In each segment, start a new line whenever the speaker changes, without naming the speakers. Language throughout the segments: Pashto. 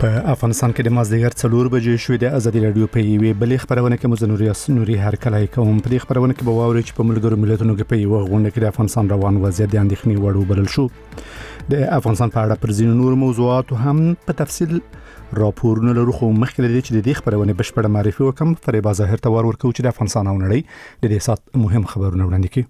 په افغانستان کې د مازدیګر 4 بجې شوې د ازادي رادیو په یوې بلې خبرونه کې نوري هرکلای کوم. په دې خبرونه کې به واوري چې په ملګرو ملتونو کې په یو غونډه کې د افغانستان روان وضعیت د اندېښنې وړ وبلل شو. د افغانستان په اړه پر ځینو نور موضوعاتو هم په تفصیل راپورونه لرو، خو مخکې لري چې د دې خبرونه بشپړه معرفي وکم. فریبا ظاهر ته ورکو چې د افغانستان او نړۍ د دې سات مهم خبرونه وړاندې کړي.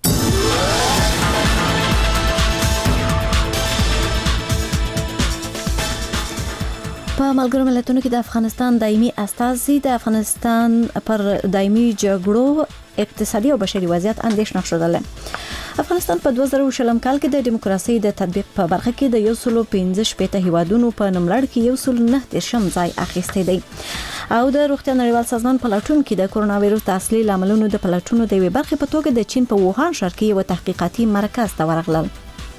په ملګرو ملتونو کې د افغانستان دایمي استازي د افغانستان پر دایمي جګړو اقتصادي او بشري وضعیت اندېښنه شوه. افغانستان په 2020 کال کې د دیموکراسي د تطبیق په برخه کې د 115 هیوادونو په نوملړ کې 109 ځای اخیستی دی او د روغتیا نړیوال سازمان په لټون کې د کرونا وایروس د اصلي لاملونو د پلټونو د وی برخه په توګه د چین په ووهان ښار کې یو تحقیقاتي مرکز ته ورغلل.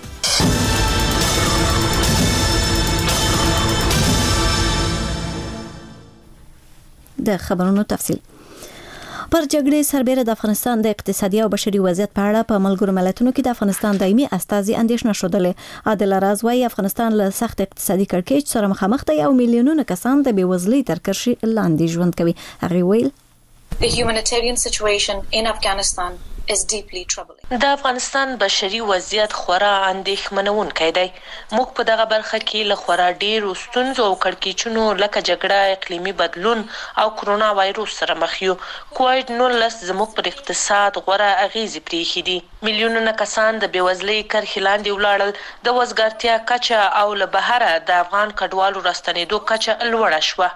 د خبرونو تفصیل. پر جګړې سربېره د افغانستان د اقتصادي او بشري وضعیت په اړه په ملګرو ملتونو کې د افغانستان دایمي استازي اندېښنه شوه. عادل راز وايي افغانستان له سخت اقتصادي کړکېچ سره مخامخ دی او میلیونونه کسان د بېوزلۍ تر کرښې لاندې ژوند کوي. هغه ویل
The humanitarian situation in Afghanistan is deeply troubling.
د افغانستان بشري وضعیت خورا اندېښمنونکی دی. موږ په دغه برخه کې له خورا ډېرو ستونزو او کړکېچونو لکه جګړه، اقلیمي بدلون او کرونا وایروس سره مخ یو. کووډ-19 زموږ پر اقتصاد غوره اغیزې پرېښې دي. میلیونونه کسان د بېوزلۍ کرښې لاندې ولاړل. د وزګارتیا کچه او له بهره د افغان کډوالو راستنېدو کچه لوړه شوه.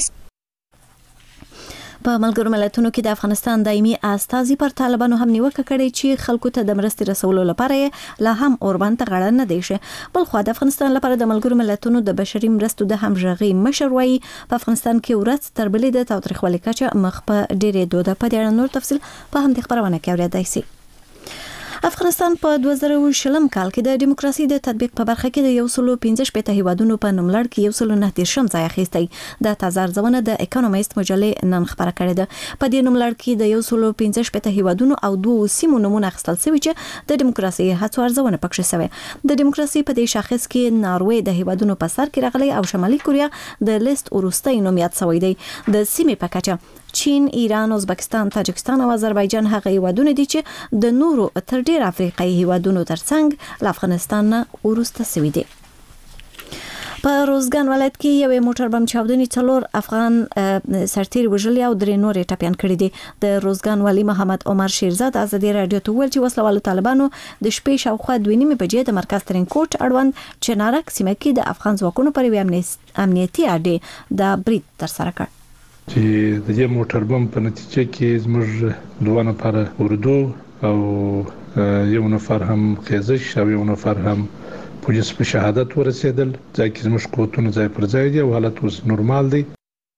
په ملګرو ملتونو کې د افغانستان دایمي استازي پر طالبانو هم نیوکه کړې چې خلکو ته د مرستې رسولو لپاره لا هم اوربان ته غاړه نه دی شه. بل خو د افغانستان لپاره د ملګرو ملتونو د بشري مرستو د همغږي مشر وايي په افغانستان کې ورځ تر بلې د تاوتریخوالي کچه مخ په ډېرې دوده. په دې اړه نور تفصیل په همدې خبرونه کې اورېدای شئ. افغانستان په 2020 کال کې د دیموکراسي د تطبیق په برخه کې د 115 هیوادونو په نوملړ کې 109 ځای اخیستی. د تازه ارزونه د اکونومیست مجلې نن خبره کړې ده. په دې نوملړ کې د 115 هیوادونو او 2 سیمو نمونه اخیستل شوی چې د دیموکراسي هڅو ارزونه پکې شوی. د دیموکراسي په دې شاخص کې ناروې د هیوادونو په سر کې راغلي او شمالي کوریا د لیست وروستۍ نوم یاد شوی دی. د سیمې په کچه چین، ایران، ازبکستان، تاجکستان او آذربایجان هغه هیوادونه دي چې د نورو تر ډیر افریقایي هیوادونو ترڅنګ له افغانستان نه وروسته شوي دي. په روزګان ولایت کې یو موټر بم چاودنې 4 افغان سرتیر وژلي او 3 نور ټپيان کړي دي. د روزګان والی محمد عمر شیرزاد ازادي رادیو ته ویل چې وسلوالو طالبانو د شپې شاوخوا 2:30 بجې د مرکز ترینکوټ اړوند چنارک سیمه کې د افغان ځواکونو پر امنیتي اډې د برید تر سره کړ.
چې د دې موټر بم په نتیجه کې زموږ 2 نفر اردو او یو نفر هم خیزش او یو نفر هم پولیس په شهادت ورسېدل. ځکه زموږ قوتونه ځای پر ځای دي او حالت اوس نورمال دی.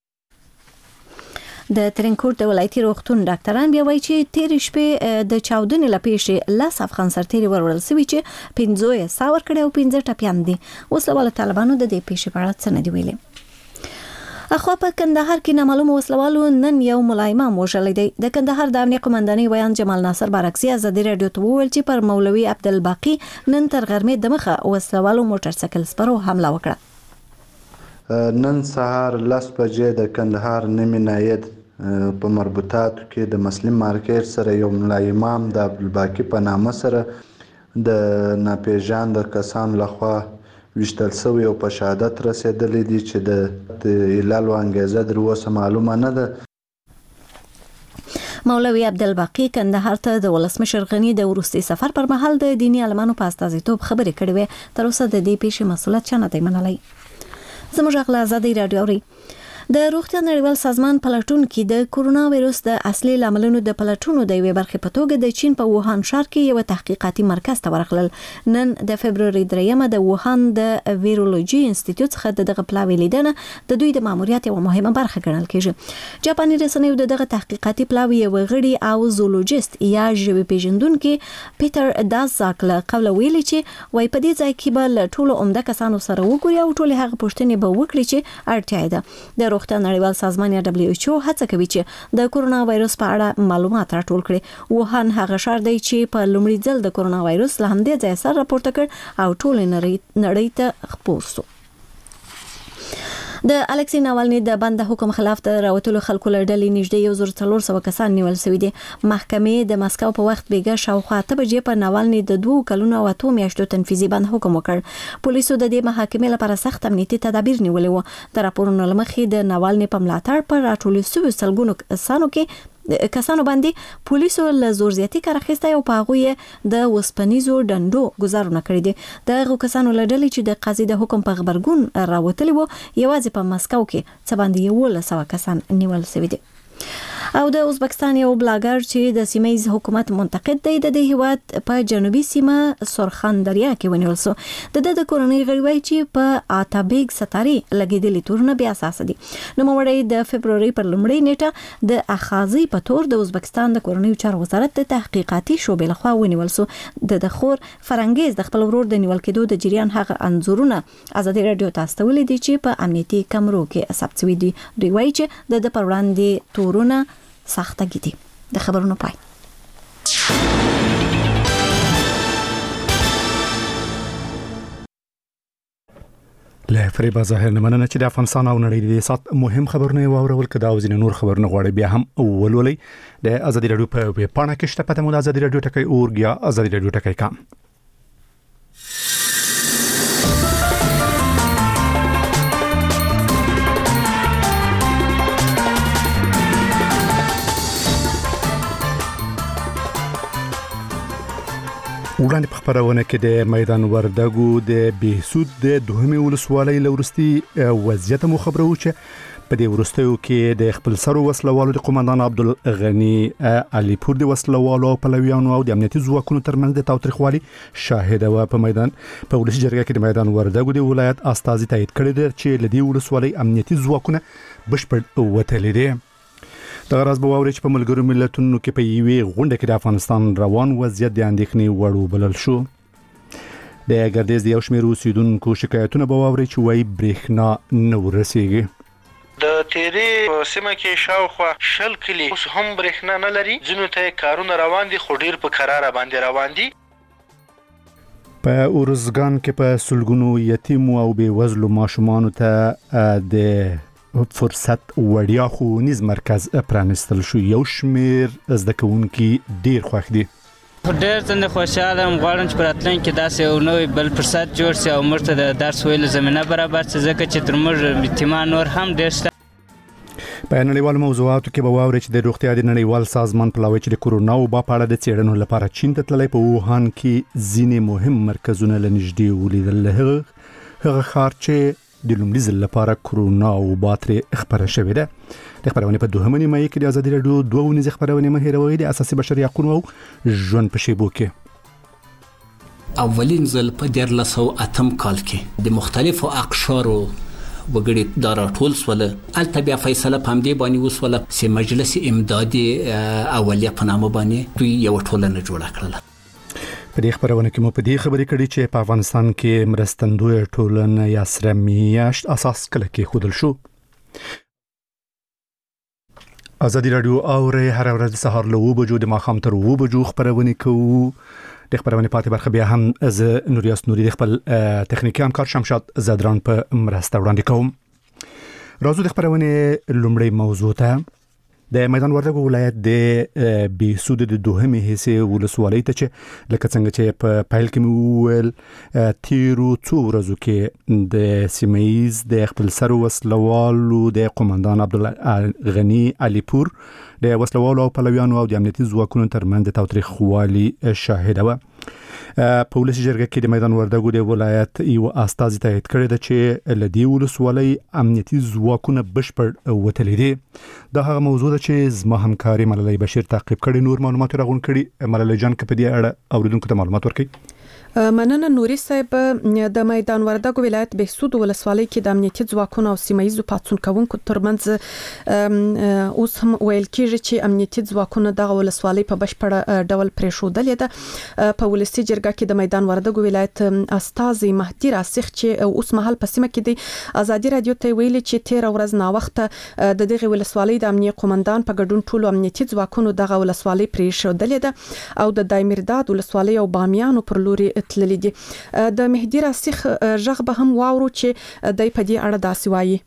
د ترینکوټ د ولایتي روغتون ډاکټران بیا وایي چې تیر شپې د چاودنې لپیشي 10 افغان سرتیري ورول سوي چې 15 ساور کړي او 15 ټپيان دي. وسلوال طالبانو د دې پیښې په اړه څه نه دی ویلي. اخوا په کندهار کې نامعلوم وسلوالو نن یو ملای امام وژلی دی. د کندهار د امنیه قومندانۍ ویان جمال ناصر بارکزي ازادي رادیو ته وویل چې پر مولوي عبدالباقي نن تر غرمې د مخه وسلوالو موټر سایکل سپرو حمله وکړه.
نن سهار 10 بجې د کندهار نیمه ناید په مربوطاتو کې د مسلم مارکیټ سره یو ملای امام د عبدالباقي په نامه سره د ناپېژاندو کسانو لخوا وشتل شوی او په شهادت رسیدلی دي چې د علل او انګیزه در اوسه معلومه نه ده.
مولوي عبدالباقي کندهار ته د ولسمشر غني د وروستي سفر پر مهال د دیني عالمانو په استازیتوب خبرې کړې وې. تر اوسه د دې پیښې مسؤلیت چا نه دی منلی. زموږ غلا ازادي رادیو اوري. د روغتیا نړیوال سازمان پلټون کې د کرونا وایروس د اصلي لاملونو د پلټونو د یوې برخې په توګه د چین په ووهان ښار کې یو تحقیقاتي مرکز ته ورغلل. نن د فبرवरी 3 د ووهان د ویرولوژي انسټیټیوټ څخه دغه پلاوی لیدنه د دوی د ماموریت یو مهمه برخه ګڼل کېږي. جاپاني رسنیو دغه تحقیقاتي پلاوی یو غړي او زولوجست یا ژوي پیژندونکو پیټر دازاک له قوله ویلي چې وای په دې ځای کې به له ټولو عمده کسانو سره وګوري او ټول هغه پوښتنې به وکړي چې اړتیا ده. د روغتیا نړیوال سازمان یا WHO هڅه کوي چې د کرونا وایروس په اړه معلومات راټول کړي. ووهان هغه ښار دی چې په لومړي ځل د کرونا وایروس له همدې ځای سره راپورته کړ او ټول نړۍ ته خپور شو. د الکسی ناوالني د بند حکم خلاف د راوتلو خلکو لړډلې نږدې 1400 کسان نیول شوي دي. محکمې د مسکو په وخت بیګه شاوخوا 8 بجې په ناوالني د 2 کلونو او 2 میاشتو تنفیذي بند حکم وکړ. پولیسو د دې محاکمې لپاره سخت امنیتي تدابیر نیولې وو. د راپورونو لمخې د ناوالني په ملاتړ پر راټولو شویو سلګونو کسانو باندې پولیسو له زور زیاتی کار اخیستی او په هغوی د وسپنیزو ډنډو گزارونه کړی دي. د هغو کسانو له ډلې چې د قاضي د حکم په غبرګون راوتلي وو یوازې په مسکو کې څه باندې 1100 کسان نیول شوي دي. او د ازبکستان یو بلاګر چې د سیمایي حکومت منتقد دی د هیواد په جنوبي سیمه سرخان دریا کې ونیول شو. د کورنۍ غړي وایي چې په آتابیګ ستاري لګیدلي تورونه بیا اساس دي. نو موړی د فبرवरी پر لومړۍ نیټه د اخاذي په تور د ازبکستان د کورنۍ چارو وزارت د تحقیقاتي شعبې لخوا ونیول شو. د خور فرنګیز د خپل ورور د نیول کېدو د جریان هغه انځورونه ازادي رادیو تاسو ته ولې دي چې په امنیتي کمرو کې ثبت شوي دي. دوی وایي چې د پر وړاندې تورونه سختګي دي. د خبرونو پای.
له فریبا ظاهر نه مننه چې د افغانستان او نړۍ د سات مهم خبرونه واورول کدا او ځینې نور خبرونه غواړي بیا هم ولولي د ازادي رادیو په ویب پاڼه کې شته پته مو د ازادي رادیو ټکی اورګ یا ازادي رادیو ټکی کام. وړاندې په خبرونه کې د میدان وردګو د بهسود د دوهمې ولسوالۍ لورستي وضعیت مو خبرو چې په دې ورستیو کې د خپل سرو وسلوالو د قومندان عبدالغنی علي پور د وسلوالو پلویانو او د امنیتي ځواکونو ترمنځ د تاوتریخوالي شاهد و. په میدان په ولسي جرګه کې د میدان وردګو د ولایت استازي تایید کړی دی چې لدی ولسوالۍ امنیتي ځواکونه بشپړ وتلي دي. د غرض به واوري چې په ملګرو ملتونو کې په یوې غونډه کې د افغانستان روان وضعیت د اندېښنې وړ وبلل شو. د ګردیز د یو شمېر اوسیدونکو شکایتونه به واوري چې وایي برېښنا نه ورسیږي.
د تیری سیمه کې شاوخوا 10 کلی اوس هم برېښنا نه لري. ځینو ته کارونه روان دي خو ډیر په قرار باندې روان دي.
په اورزګان کې په سلګونو یتیم او بې وزلو ماشومانو ته د فرصت وړیا ښوونیز مرکز پرانستل شو. یو شمېر زده کوونکي ډیر خوښ دي.
ډېر څنګه خوشاله ام غواړم چې پراتلون کې داسې یو نوې بل فرصت جوړ شي او موږ ته د درس ویلو زمينه برابر شي ځکه چې تر موږ اعتماد نور هم ډېر شته.
په نړیوالو موضوعاتو کې به واوري چې د روغتیا د نړیوال سازمان په لوري چې د کورونا وبا په اړه د څېړنو لپاره چین ته تللی په ووهان کې ځینې مهم مرکزونه لنږدې ولیدل. هغه ښار چې د لومړي ځل لپاره کورونا وبا ترې خبره شوې ده. د خبرونه په دوهمه نیمه کې د ازادي رادیو دوه ونیزه خبرونه مه هېروئ د اساسي بشري حقوقو او ژوند په شیبو کې.
اولین ځل په 1908 کال کې د مختلفو اقشارو وګړي دا راټول سول. البته بیا فیصله پام دی باندې وسوله چې مجلس امدادي اولیه په نامه باندې دوی یو ټولنه جوړه کړله.
په دې خبرونه کې مو په دې خبرې کړي چې په افغانستان کې مرستندوی ټولنه یا سره میاشت اساس کله کې خودل شو. ازادي رادیو اوري هر ورځ سهار له 9 بجو د ماښام تر 9 بجو خبرونه کوو. د خبرونه پاتې برخه بیا هم از نوریاس نوري خپل تخنیکی همکار شمشاد زدران په مرسته وړاندې کوم. راځو د خبرونه لومړی موضوع ته. د میدان وردګو ولایت د بهسود د دوهمې حصے ولسوالۍ ته چې لکه څنګه چې په پیل کې وویل تیرو څو ورځو کې د سیمایي د خپل سرو وسلوالو د قومندان عبدالغنی علي پور د وسلوالو او پلویانو او د امنیتي ځواکونو ترمنځ د تاوتریخوالي شاهد و. په ولسي جرګه کې د میدان وردګو د ولایت یو استازي تایید کړی دی چې لدی ولسوالۍ امنیتي ځواکونه بشپړ وتلي دي. دا هغه موضوع ده چې زما همکاري ملالۍ بشیر تعقیب کړي. نور معلومات راغون کړي. ملالۍ جان که په دې اړه اوریدونکو ته معلومات ورکړي.
مننه نوري صاحب. د میدان وردګو ولایت بهسود ولسوالۍ کې د امنیتي ځواکونو او سیمایي پاتون کوونکو ترمنځ اوس هم ویل کېږي چې امنیتي ځواکونو د ولسوالۍ په بشپړ ډول پریښودلې ده. په ولسي جرګه کې د میدان وردګو ولایت استازي مهدي راسخ چې اوس مهال په سیمه کې د ازادي رادیو ته ویلي چې 13 ورځ نا وخت د دغه ولسوالۍ د امنیتي قومندان په ګډون ټولو امنیتي ځواکونو دغه ولسوالۍ پریښودلې ده او د دایمرداد ولسوالۍ او بامیانو پر لوري تللی دي. د مهدي راسخ ژغ به هم واورو چې دای په دې اړه داسې وایي.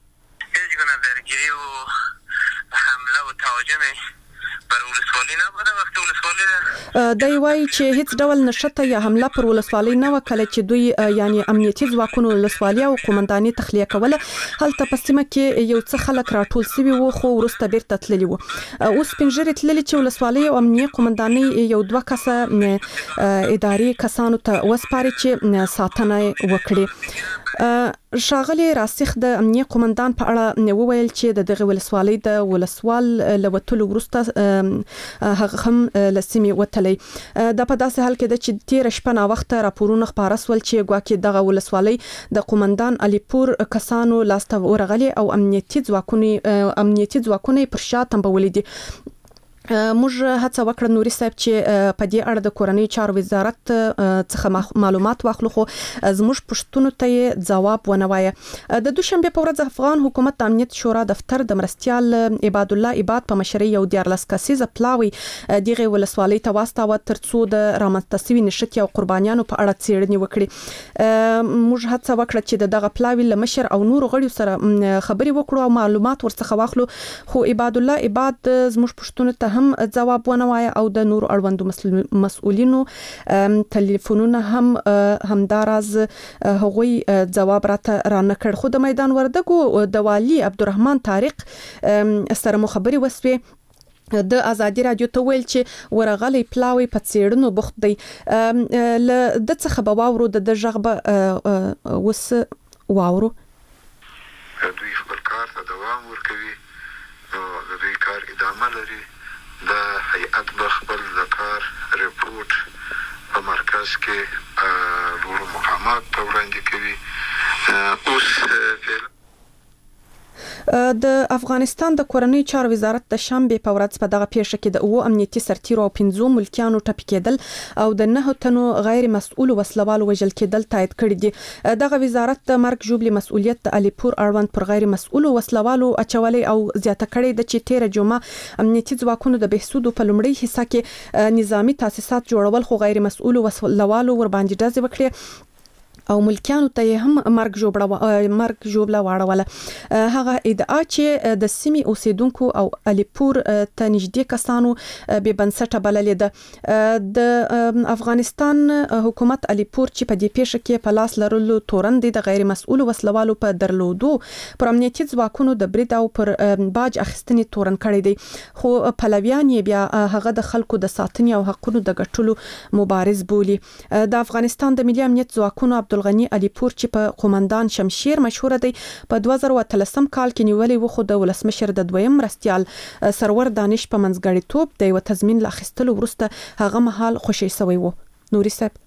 هیچ گونه درگیری و حمله و تهاجم بر ولسوالی نبوده. وقتی ولسوالی
دی وایي چې هیڅ ډول نشته یا حمله پر ولسوالۍ نه وکړه چې دوی یعنی امنیتي ځواکونو ولسوالۍ او قومنداني تخلیه کوله. هلته په سیمه کې یو څه خلک راټول سوي وو خو ورسته بیرته تللي وو. اوس پنځري تللي چې ولسوالۍ او امنیتي قومنداني یو دوه کسه اداري کسانو ته وسپاري چې ساتنه وکړي. شاغلي راسخ د امنیتي قومندان په اړه وویل چې دغه ولسوالۍ د ولسوال لوتلو ورسته هغه هم لسمي وتلی. د په داسې حال کې د چې تیر شپه نا وخت راپورونه خبره سول چې ګواکې دغه ولسوالۍ د قومندان علیپور کسانو لاسته ورغلي او امنیتي ځواکونه پر شا تنبولې دي. موږ هڅه وکړه نوري صاحب چې په دې اړه د کورنۍ چارو وزارت څخه معلومات واخلو خو زموږ پښتنو ته ځواب ونه وایي. د دوشنبه په ورځ افغان حکومت امنیت شورا دفتر د مرستيال عباد الله عباد په مشرۍ یو 14 کسیزه پلاوی دغه ولسوالۍ ته واستاوه ترڅو د رامنځته نشټي او قربانیانو په اړه څېړنې وکړي. موږ هڅه وکړه چې دغه پلاوی لمشر او نور غړي سره خبري وکړو او معلومات ورڅخه واخلو خو عباد الله عباد زموږ پښتنو ته هم ځواب ونه وایي او د نور اړوندو مسؤلینو ټلیفونونه هم همداراز هغوی ځواب راته رانه کړ. خو د میدان وردګو د والی عبدالرحمن طارق سره مخبري وسوي د ازادي رادیو ته ویل چې ورغلي پلاوی په څېړنو بوخت دی. ل د څخه به واورو د ژغبه وس واورو
دوی خپل کار ته دوام ورکوي او د دوی کار ادامه لري. د هیئت د خپل د کار ریپورت په مرکز کې لوړو مقامات ته وړاندې کوي. اوس
د افغانستان د کورنۍ چارو وزارت د شنبه په ورځ په دغه پیښه کې د اوه امنیتي سرتیرو او 15 ملکیانو ټپي کېدل او د 9 تنو غیر مسؤل وسلوالو وژل کېدل تایید کړی دي. دغه وزارت د مرګ ژوبلې مسؤلیت د علیپور اړوند پر غیر مسؤل وسلوالو اچولې او زیاته کړې د چې 13 جمعه امنیتي ځواکونو د بهسود په لومړي حصہ کې نظامی تاسیسات جوړول خو غیر مسؤل وسلوالو ور باندې ډزې وکړي او ملکیانو ته هم مرګ ژوبله واړوله. هغه ادعا چې د سیمې اوسیدونکو او علیپور ته نږدې کسانو به بنسټه بللې ده. د افغانستان حکومت علیپور چې په دې پیښه کې په لاس لرلو تورن د غیر مسؤل وسلوالو په درلودو پر امنیتي ځواکونو د برید او پر باج اخیستنې تورن کړی دی خو پلویان یې بیا هغه د خلکو د ساتنې او حقوقو د ګټلو مبارز بولي. د افغانستان د ملي امنیت ځواکونو عبدالغنی علیپور چې په قومندان شمشیر مشهور دی په 2013 کال کې نیولې و خو د ولسمشر د دویم مرستيال سرور دانش په منځګړیتوب د یو تضمین لاخستلو ورسته هغه مهال خوشی سوی وو. نوري صاحب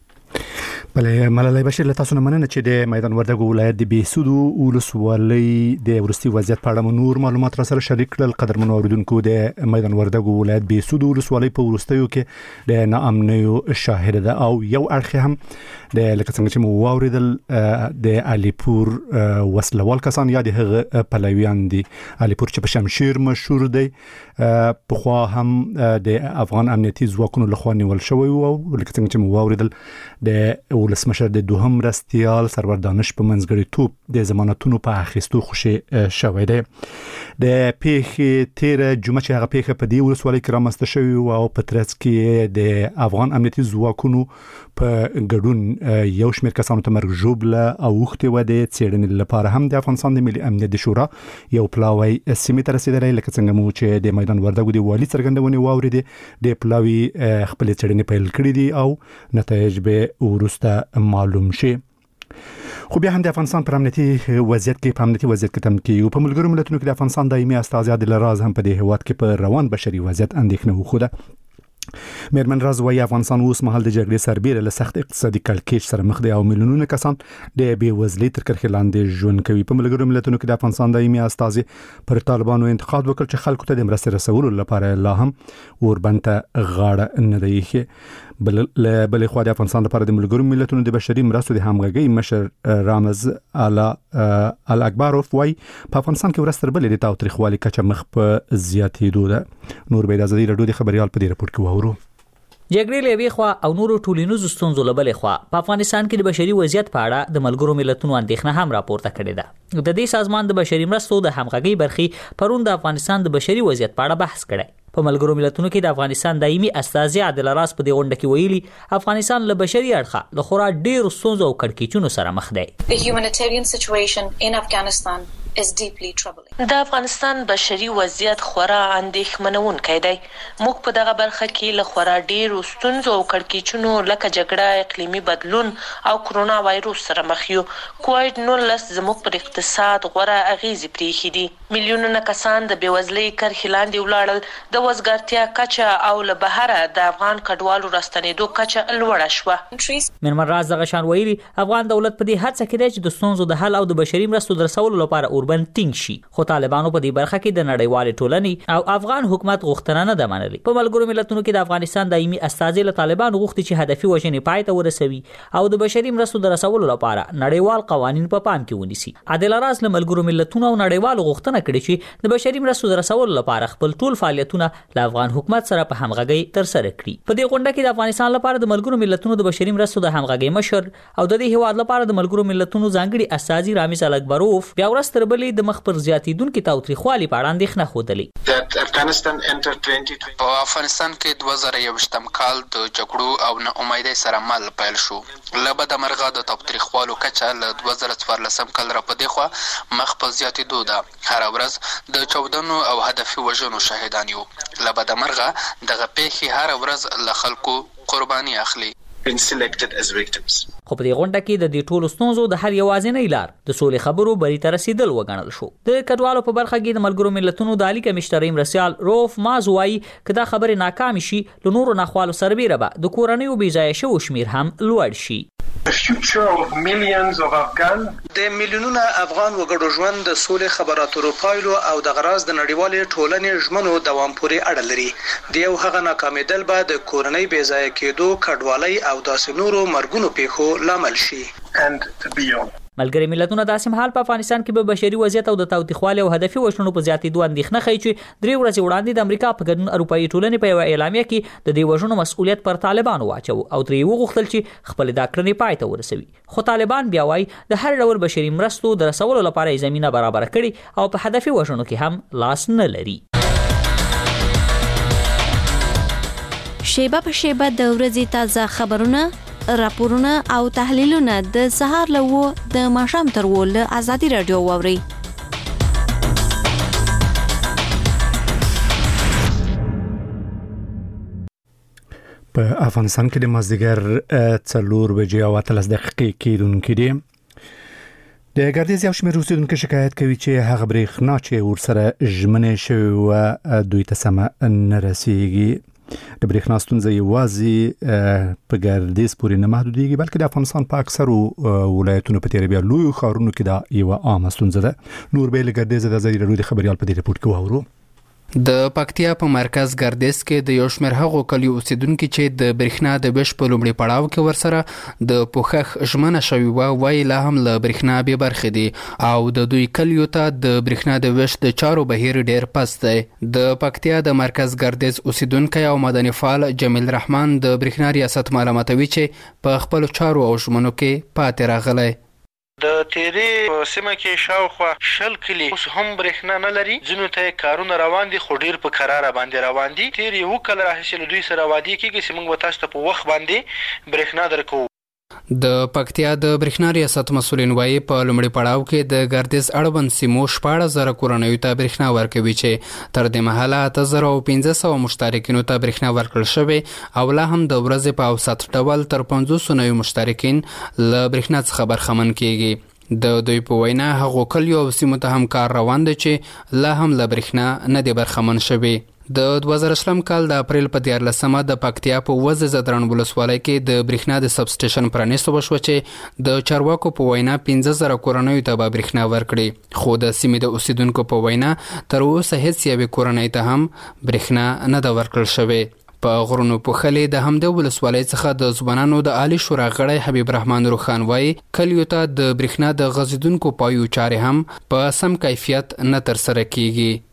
بله ملالۍ بشیر له تاسو نه مننه چې د میدان وردګو ولایت د بهسود ولسوالۍ د ورستي وضعیت په اړه نور معلومات را سره شریک کړل. قدرمنو اوریدونکو د میدان وردګو ولایت بهسود ولسوالۍ په ورستیو کې د ناامنیو شاهد ده او یو اړخ هم د لکه څنګه چې مو واوریدل د علیپور وسلوال کسان یا د هغه پلویان دي. علیپور چې په شمشیر مشهور دی په خوا هم د افغان امنیتي ځواکونو لخوا نیول شوی او لکه څنګه چې مو واوریدل د ولسمشر د دوهم مرستيال سرور دانش په منځګړیتوب د ضمانتونو په اخیستو خوشی شوی دی. د پیښې تیر جمعه چې هغه پیښه په دې ولسوالۍ کې رامنځته شوې او په ترڅ کې د افغان امنیتي ځواکونو په ګډون یو شمېر کسانو ته مرګ ژوبله او وختي و د څېړنې لپاره هم د افغانستان د ملي امنیت شورا یو پلاوی سیمې ته رسیدلی. لکه څنګه مو چې د میدان وردګو د والي څرګندونې واوریدې د پلاوی خپل څېړنې پیل کړې دي او نتایج به ورسته معلوم شي. خو بیا هم د افغانستان پر امنیتي وضعیت کې تم کې په ملګرو ملتونو کې د افغانستان دایمي استازی عادل راز هم په دې هیواد کې په روان بشري وضعیت اندېښنه وښوده. میرمن راز وايي افغانستان اوس مهال د جګړې سربېره له سخت اقتصادي کړکېچ سره مخ دی او میلیونونه کسان د بېوزلۍ تر کرښې لاندې ژوند کوي. په ملګرو ملتونو کې د افغانستان دایمي استازی پر طالبانو انتقاد وکړ چې خلکو ته د مرستې رسولو لپاره لا هم اوربند ته غاړه نه دی ایښې. بل خو د افغانستان لپاره د ملګرو ملتونو د بشري مرستو د همغږۍ مشر رامز الاکبروف وايي په افغانستان کې ورځ تر بلې د تاوتریخوالي کچه مخ په زیاتېدو ده. نور به د ازادي رادیو د خبريال په دې راپور کې وورو.
جګړې لوي خو او نورو ټولنیزو ستونزو لبلې خو په افغانستان کې د بشري وضعیت په اړه د ملګرو ملتونو اندېښنه هم راپورته کړې ده. د دې سازمان د بشري مرستو د همغږي برخې پرون د افغانستان د بشري وضعیت په اړه بحث کړی. په ملګرو ملتونو کې د افغانستان دایمي استازي عادل راز په دې غونډه کې ویلي افغانستان له بشري اړخه له خورا ډېرو ستونزو او کړکېچونو سره مخ دی.
The humanitarian situation in Afghanistan is deeply troubling.
د افغانستان بشري وضعیت خورا اندېښمنونکی دی. موږ په دغه برخه کې له خورا ډېرو ستونزو او کړکېچونو لکه جګړه، اقلیمي بدلون او کرونا وایروس سره مخ یو. کووډ-19 زموږ پر اقتصاد غوره اغیزې پرېښې دي. میلیونونه کسان د بېوزلۍ کرښې لاندې ولاړل. د وزګارتیا کچه او له بهره د افغان کډوالو راستنېدو کچه لوړه شوه.
میرمن راز دغه شان ویلي افغان دولت په دې هڅه کې دی چې د ستونزو د حل او د بشري مرستو د رسولو لپاره اوربند ټینګ شي. خو طالبانو په دې برخه کې د نړیوالې ټولنې او افغان حکومت غوښتنه نه ده منلې. په ملګرو ملتونو کې د افغانستان دایمي استازي له طالبانو غوښتي چې هدفي وژنې پای ته ورسوي او د بشري مرستو د رسولو لپاره نړیوال قوانین په پام کې ونیسي. عادل راز له ملګرو ملتونو او نړیوالو غوښتنه کړې چې د بشري مرستو د رسولو لپاره خپل ټول فعالیتونه له افغان حکومت سره په همغږي تر سره کړي. په دې غونډه کې د افغانستان لپاره د ملګرو ملتونو د بشري مرستو د همغږي مشر او د دې هیواد لپاره د ملګرو ملتونو ځانګړي استازي رامز الکبروف بیا ورستر بلې د مخ پر زیاتیدونکو تاوتریخوالي په اړه اندېښنه
خوده. په افغانستان کې 2021 کال د جګړو او نا امیدۍ سره مل پیل شو. لبه د مرغه د تاوتریخوالو کچه له 2014 کال را پدې خو مخ په زیاتیدو ده. هر ورځ د 14 او هدفي وژنو شاهدان یو. لبه د مرغه دغه پیښې هر ورځ له خلکو قرباني اخلي.
خو په دې غونډه کې د دې ټولو ستونزو د حل یوازینۍ لار د سولې خبرو بری ته رسیدل وګڼل شو. د کډوالو په برخه کې د ملګرو ملتونو د عالی کمشنر مرسیال روف ماز وایي چې دا خبره ناکام شي له نورو ناخوالو سربېره به د کورنیو بېځایه شوو شمیر هم لوړ شي.
د میلیونونو افغان وګړو ژوند د سولې خبراتو پایلو او د غراز د نړیوالې ټولنې ژمنو دوام پورې اړه لري. د یو هغه ناکامېدل به د کورنۍ بېځایه کېدو، کډوالۍ او داسې نورو مرګونو پیښو لامل شي.
ملګری ملتونه د اسیم حال په افغانستان کې به بشري وضعیت او د تاوتریخوالي او هدفي وژنو په زیاتېدو اندېښنه ښیي چې 3 ورځې وړاندې د امریکا په ګډون اروپایي ټولنې په یو اعلامیه کې د دې وژنو مسؤلیت پر طالبانو واچو او ترې وغوښتل چې خپل دا کړنې پای ته ورسوي. خو طالبان بیا وایي د هر ډول بشري مرستو د رسولو لپاره زمينه برابر کړي او په هدفي وژنو کې هم لاس نه لري.
شیبه په شیبه د ورځې تازه خبرونه، راپورونه او تحلیلونه د سهار له د ماښام تر له ازادي رادیو واوري.
په افغانستان کې د مازدیګر 4 بجې او 13 دقیقې کېدونکې دي. د ګردیز یو شمېر اوسیدونکو شکایت کوي چې هغه برېښنا چې ورسره ژمنې شوې وه دوی ته سمه نه رسیږي. د برېښنا ستونزه یوازې په ګردیز پورې نه محدودېږي بلکې د افغانستان په اکثرو ولایتونو په تېره بیا لویو ښارونو کې دا یوه عامه ستونزه ده. نور به له ګردیز د ازادي راډیو د خبریال په دې رپورټ کې واورو.
د پکتیا په مرکز ګردیز کې د یو شمېر هغو کلیو اوسیدونکو چې د برېښنا د ویش په لومړي پړاو کې ورسره د پوښښ ژمنه شوې وه وایي لا هم له برېښنا بې برخې دي او د دوی کلیو ته د برېښنا د ویش د چارو بهیر ډېر پست دی. د پکتیا د مرکز ګردیز اوسیدونکی او مدني فعال جمیل رحمان د برېښنا ریاست معلوماتوي چې په خپلو چارو او ژمنو کې پاتې راغلی.
د تیرې په سیمه کې شاوخوا 20 کلی اوس هم برېښنا نه لري. ځینو ته کارونه روان دي خو ډېر په قراره باندې روان دي. تیر یو کال راهیسې له دوی سره وعده کېږي چې موږ به تاسو ته په وخت باندې برېښنا درکوو.
د پکتیا د برېښنا ریاست مسؤلین وایي په لومړي پړاو کې د ګردیز اړوند سیمو 14,000 کورنیو ته برېښنا ورکوي چې تر دې مهاله 8,500 مشترکینو ته برېښنا ورکړل شوې او لا هم د ورځې په اوسط ډول تر 500 نوي مشترکین له برېښنا څخه برخمن کیږي. د دوی په وینا هغو کلیو او سیمو ته هم کار روان دی چې لا هم له برېښنا نه دی برخمن شوي. د 2020 کال د اپریل په 14مه د پکتیا په وزه زدران ولسوالۍ کې د برېښنا د سب سټیشن پرانیستو وشوه چې د چارواکو په وینا 15,000 کورنیو ته به برېښنا ورکړي خو د سیمې د اوسیدونکو په وینا تر اوسه هیڅ یوې کورنۍ ته هم برېښنا نه ده ورکړل شوې. په غرونو پوښلې د همدې ولسوالۍ څخه د ځوانانو د عالی شورا غړی حبیب رحمان روخان وایي کلیو ته د برېښنا د غځېدونکو پایو چارې هم په سم کیفیت نه ترسره کیږي.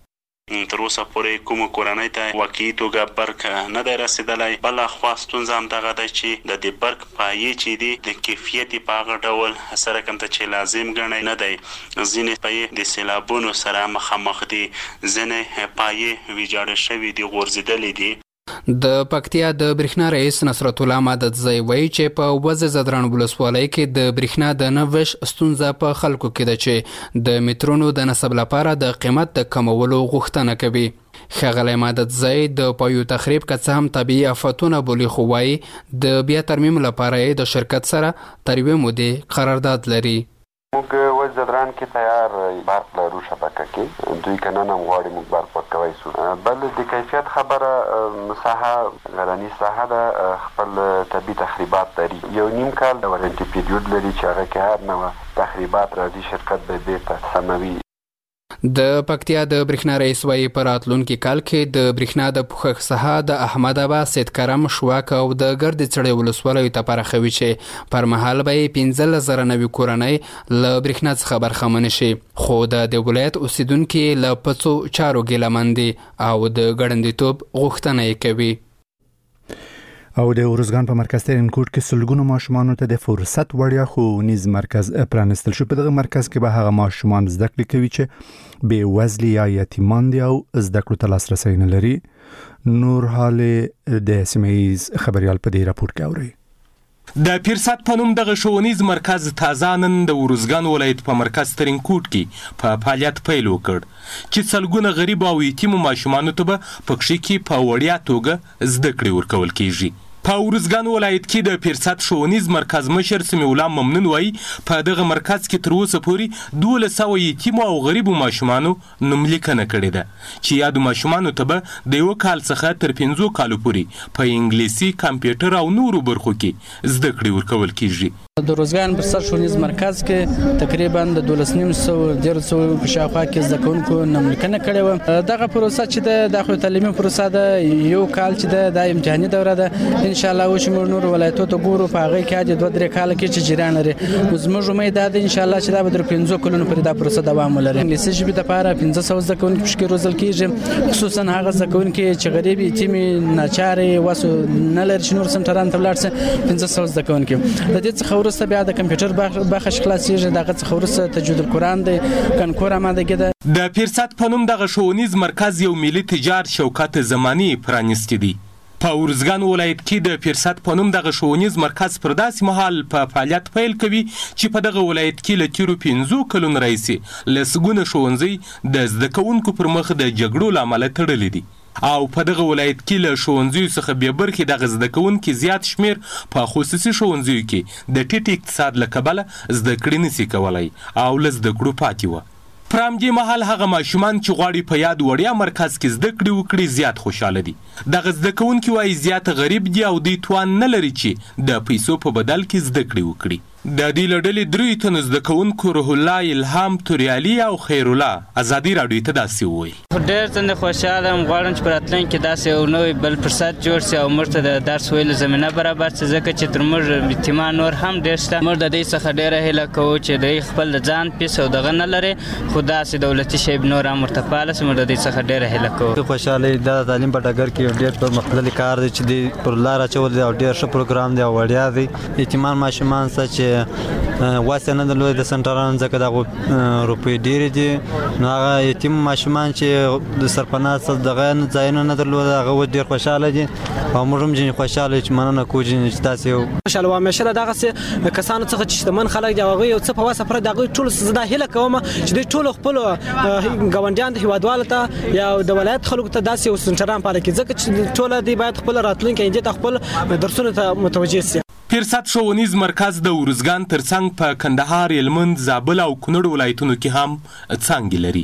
تر اوسه پورې کوم کورنۍ ته واقعي توګه برق نه دی رسیدلی. بل خوا ستونزه همدغه ده چې د دې برق پایې چې دي د کیفیت په هغه ډول سره کوم ته چې لازم ګڼي نه دی. ځینې پایې د سیلابونو سره مخامخ دي، ځینې پایې ویجاړې شوي دي، غورځېدلې دي.
د پکتیا د برېښنا رئیس نصرت الله مدد زوی وایي چې په وزه زدران ولسوالۍ کې د برېښنا د نوښ ستونزه په خلکو کې ده چې د مترونو د نصب لپاره د قیمت د کمولو غوښتنه کوي. ښاغلی مدد زوی د پایو تخریب که څه هم طبیعي آفتونه بولي، خو وایي د بیا ترمیم لپاره یې د شرکت سره تر یوې مودې قرارداد لري.
موږ وز زدران کې تیار برق لرو شبکه کې، دوی که نن هم غواړي موږ برق ورکوی سو. بل د کیفیت خبره ساحه غرني ساحه ده، خپل طبي تخریبات لري. 1.5 کال د وارنټي پیریود لري چې هغه کې هر نوع تخریبات راځي شرکت به بیرته سموي.
د پکتیا د برېښنا رئیس وایي په راتلونکي کال کې د برېښنا د پوښښ ساحه د احمد اباد، سید کرم، شواک او د ګردې څړې ولسوالیو ته پراخوي چې پر مهال به یې 15,000 نوي کورنۍ له برېښنا څخه برخمنې شي. خو د ولایت اوسیدونکي له پڅو چارو ګیلمن دي او د ګړندیتوب غوښتنه یې کوي.
او د ارزګان په مرکز ترینکوټ کې سلګونو ماشومان ته د فرصت وړیا ښوونیز مرکز پرانستل شو. په دغه مرکز کې به هغه ماشومان زده کړې کوي چې بې وزلي یا یتیمان دي او زده کړو ته لاسرسی نه لري. نور حال د سیمه‌ییز خبريال په دې راپور کې اوري.
د پیرسات په نوم دغه ښوونیز مرکز تازه نن د ارزګان ولایت په مرکز ترینکوټ کې په فعالیت پیل وکړ چې سلګونه غریب او یتیمو ماشومانو ته به پکښې کې په وړیا توګه زده کړې ورکول کیږي. په ورزګان ولایت کې د پیرسات ښوونیز مرکز مشر سمیع الله ممنون وایي په دغه مرکز کې تر اوسه پورې 1200 یتیمو او غریبو ماشومانو نوملیکنه کړې ده چې یادو ماشومانو ته به د 1 کال څخه تر 15 کالو پورې په انګلیسي، کمپیوټر او نورو برخو کې زده کړې ورکول کیږي.
د روزګان پیرسات ښوونیز مرکز کې تقریبا د 1200 په شاوخوا کې زده کوونکو نوملیکنه کړې وه. دغه پروسه چې د داخلي تعلیمي پروسه ده، 1 کال چې د امتحاني دوره ده، ان شاء الله وشمو نور ولایتو ته ګورو په هغه کې د 2-3 کال کې چې جریان لري. زموږ امید ده ان شاء الله چې دا به تر 15 کلونو پورې دا پروسه دوام ولري. انګلیسي ژبې لپاره 1500 زده کوونکي پکې روزل کیږي، خصوصا هغه زده کوونکي چې غریب یتیم ناچارې وسو نه لري چې نور سنټران ته ولاړ شي. 1500 زده کوونکي د دې څخه ورسته بیا د کمپیوټر برخه خلاصيږي، دغه څخه ورسته تجوید القرآن دی، کنکور آمادګي ده.
د پیرسات په نوم دغه ښوونیز مرکز یو ملي تجار شوکت زمانی پرانستی دی. په ورزګان ولایت کې د پیرسات په نوم دغه ښوونیز مرکز پر داسې مهال په فعالیت پیل کوي چې په دغه ولایت کې له تیرو 15 کلونو راهیسې لسګونه ښوونځي د زده کوونکو پر مخ د جګړو له امله تړلي دي او په دغه ولایت کې له ښوونځیو څخه بې برخې دغه زده کوونکي زیات شمیر په خصوصي ښوونځیو کې د ټیټ اقتصاد له کبله زده کړې نشي کولای او له زده کړو پاتې وه. پر همدې مهال هغه ماشومان چې غواړي په یاد وړیا مرکز کې زده کړې وکړي زیات خوشحاله دي. دغه زده کوونکي وایي زیات غریب دي او دوی توان نه لري چې د پیسو په بدل کې زده کړې وکړي. د دې له ډلې 3 تنو زده کوونکو روح الله، الهام توریالي او خیر الله ازادي راډیو ته داسې وویل:
ډېر څنګه خوشحاله یم، غواړم چې په راتلونکي کې داسې یو نوی بل فرصت جوړ شي او موږ ته د درس ویلو زمینه برابر شي، ځکه چې تر موږ یتیمان نور هم ډېر شته. موږ د دې څخه ډېره هیله کوو چې دوی خپل د ځان پیس او دغه نه لري، خو داسې دولتي شی نور هم ورته فعاله شي. موږ د دې څخه ډېره هیله کوو.
خوشحاله د تعلیم په ډګر کې ډېر پرمختللی کار دی چې دی پر لار اچول دی او ډېر ښه پروګرام دی او وړیا دی. یتیمان ماشومان چې واسه نه درلود د سنټران ځکه د روپې ډېرې دي، نو هغه یتیم ماشومان چې د سرپناه دغه ځایونه نه درلود هغه ډېر خوشحاله دي او موږ هم ځینې خوشحاله چې مننه کوو چې تاسې یو
خوشحاله وم. همیشه له دغسې کسانو څخه چې شتمن خلک دي هغوی یو څه په وسه پرته د هغوی ټولو زه دا هیله کوم چې دوی ټولو خپلو ګاونډیانو ته، هېوادوالو ته یا د ولایت خلکو ته داسې یو سنټران فعاله کړي، ځکه چې ټوله دوی باید خپل راتلونکي ایندې ته خپل درسونو ته متوجه شي.
پیرسات ښوونیز مرکز د ورزګان ترڅنګ په کندهار، هلمند، زابل او کونړ ولایتونو کې هم څانګې لري.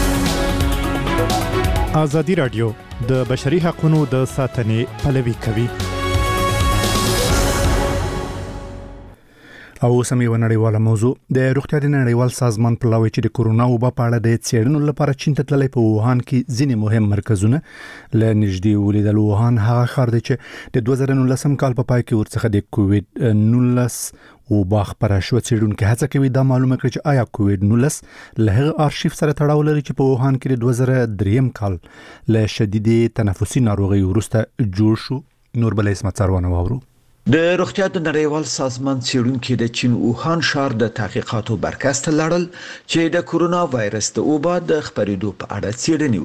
ازادي راډیو د بشري حقوقو د ساتنې پلوي کوي.
او سمې ونړیواله موضوع د روغتیا د نړیوال سازمان په لوري چې د کورونا وبا په اړه د څېړنو لپاره چین ته تللی په ووهان کې ځینې مهم مرکزونه له نږدې ولیدل. ووهان هغه ښار دی چې د 2019 کال په پای کې ورڅخه د کووډ 19 وبا خپره شوه. څېړونکي هڅه کوي دا معلومه کړي چې آیا کووډ 19 له هغه آرشیف سره تړاو لري چې په ووهان کې د 2003 کال له شدیدې تنفسي ناروغۍ وروسته جوړ شو. نور بل اسمت سروانه واورو.
د روغتیا د نړیوال سازمان څېړونکي د چین ووهان ښار د تحقیقاتو مرکز ته لاړل چې د کورونا وایرس د وبا د خپرېدو په اړه څېړنې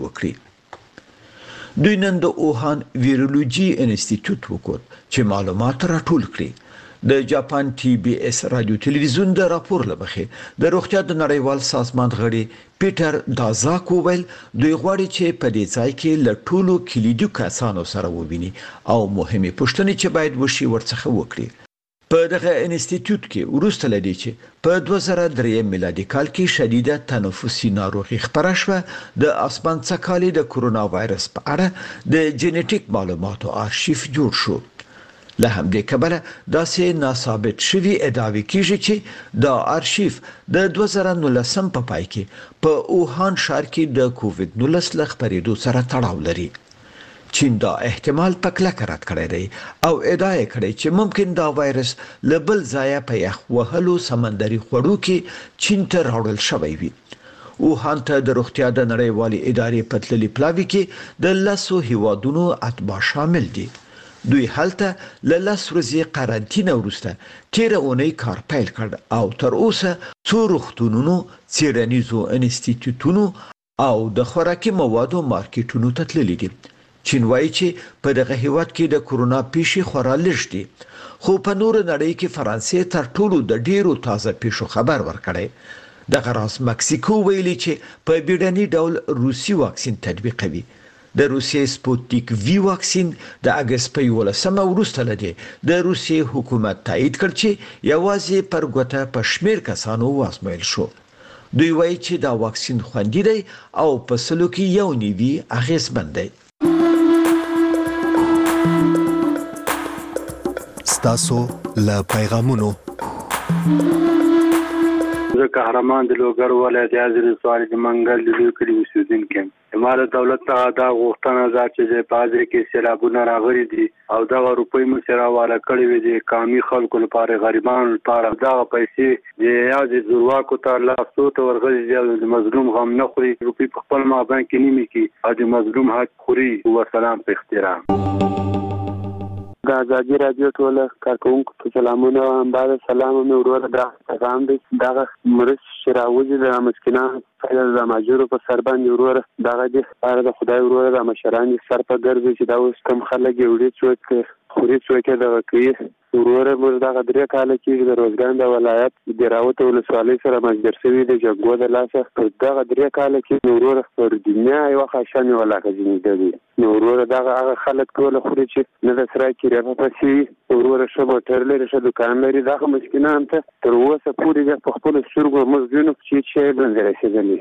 وکړي. دوی نن د ووهان ویرولوژي انسټیټیوټ وکړ چې معلومات راټول کړي. د جاپان ټي بي اس رادیو تلویزیون د راپور لمخې د روغتیا د نړیوال سازمان غړي پیټر دازاک وویل دوی غواړي چې په دې ځای کې له ټولو کلیدي کسانو سره وویني او مهمه پوښتنې چې باید وشي ورڅخه وکړي. په دغه انسټیټیوټ کې وروسته لدی چې په 2003 میلادي کال کې شدیده تنفسي ناروغي خپره شوه. د اسمان څخه د کورونا وایرس په اړه د جینیټیک معلوماتو آرشیف جوړ شو. له همدې کبله داسې ناثابت شوي ادعاوې کیږي چې دا آرشیف د 2019 په پای کې په ووهان ښار کې د کووډ 19 له خپرېدو سره تړاو لري. چین دا احتمال په کلکه رد کړی دی او ادعا یې کړې چې ممکن دا وایرس له بل ځایه په یخ وهلو سمندري خوړو کې چین ته راوړل شوی وي. ووهان ته د روغتیا د نړیوالې ادارې په تللي پلاوي کې د 10 هیوادونو اتباع شامل دي. دوی هلته له 10 ورځې قرنطینه وروسته تیره اونۍ کار پیل کړ او تر اوسه څو روغتونونو، څېړنیزو انسټیټیوټونو او د خوراکي موادو مارکیټونو ته تللي دي. چین وایي چې په دغه هیواد کې د کورونا پیښې خورا لږ دي، خو په نور نړۍ کې فرانسې تر ټولو د ډیرو تازه پیښو خبر ورکړی. دغه راز مکسیکو ویلي چې په بیړني ډول روسي واکسین تطبیقوي. د روسیې سپوتنیک وی واکسین د اگست په 11 وروسته لدی د روسیې حکومت تایید کړ چې یوازې پر ګوته په شمیر کسانو وازمویل شو. دوی وایي چې دا واکسین خوندي دی او په سلو کې یو نیوي اغیزمن دی.
ستاسو له پیغامونو
زه قهرمان د لوګر ولایت یازر سواری د منګل د لوی کلی اوسیدونکو یم. امارت دولت ته دا غوښتنه ده چې په حاضر کې سیلابونه راغلي دي او دا روپۍ مسره والا کړی وي د قومي خلکو لپاره، غریبانو لپاره. دا پیسې د یاد زورواکو ته لا صوت ورغلي د مظلوم غم نه خوري. روپۍ په خپل مابین کې نیمه کې او د مظلوم حق خوري. وسلام په احترام.
د ازادي رادیو ټول کارکونکو ته سلامونه او بعد سلام مې وروره دا پیغام دی. دا مرش شراوزي د مسکینانو د ماجورو په سر باندې وروره دغه د لپاره د خدای وروره د مشران سر په ګرځي چې دا اوس کم خلک یوړي څوک خوري څوک دغه کوي. وروره موږ دغه 3 کال کې د روزګان د ولایت د راوته ولسوالۍ سره مجبور شوي د جګو د لاسه په دغه 3 کال کې وروره پر دنیا یو خاصه ولاکه ځینې دی. وروره دغه هغه خلک ټول خوري چې نه د سره کې راپسې وروره ښه موټر لري، ښه دکان لري. دغه مسکینان ته تر اوسه پورې په خپل سترګو موږ وینو چې شی باندې رسېدلی.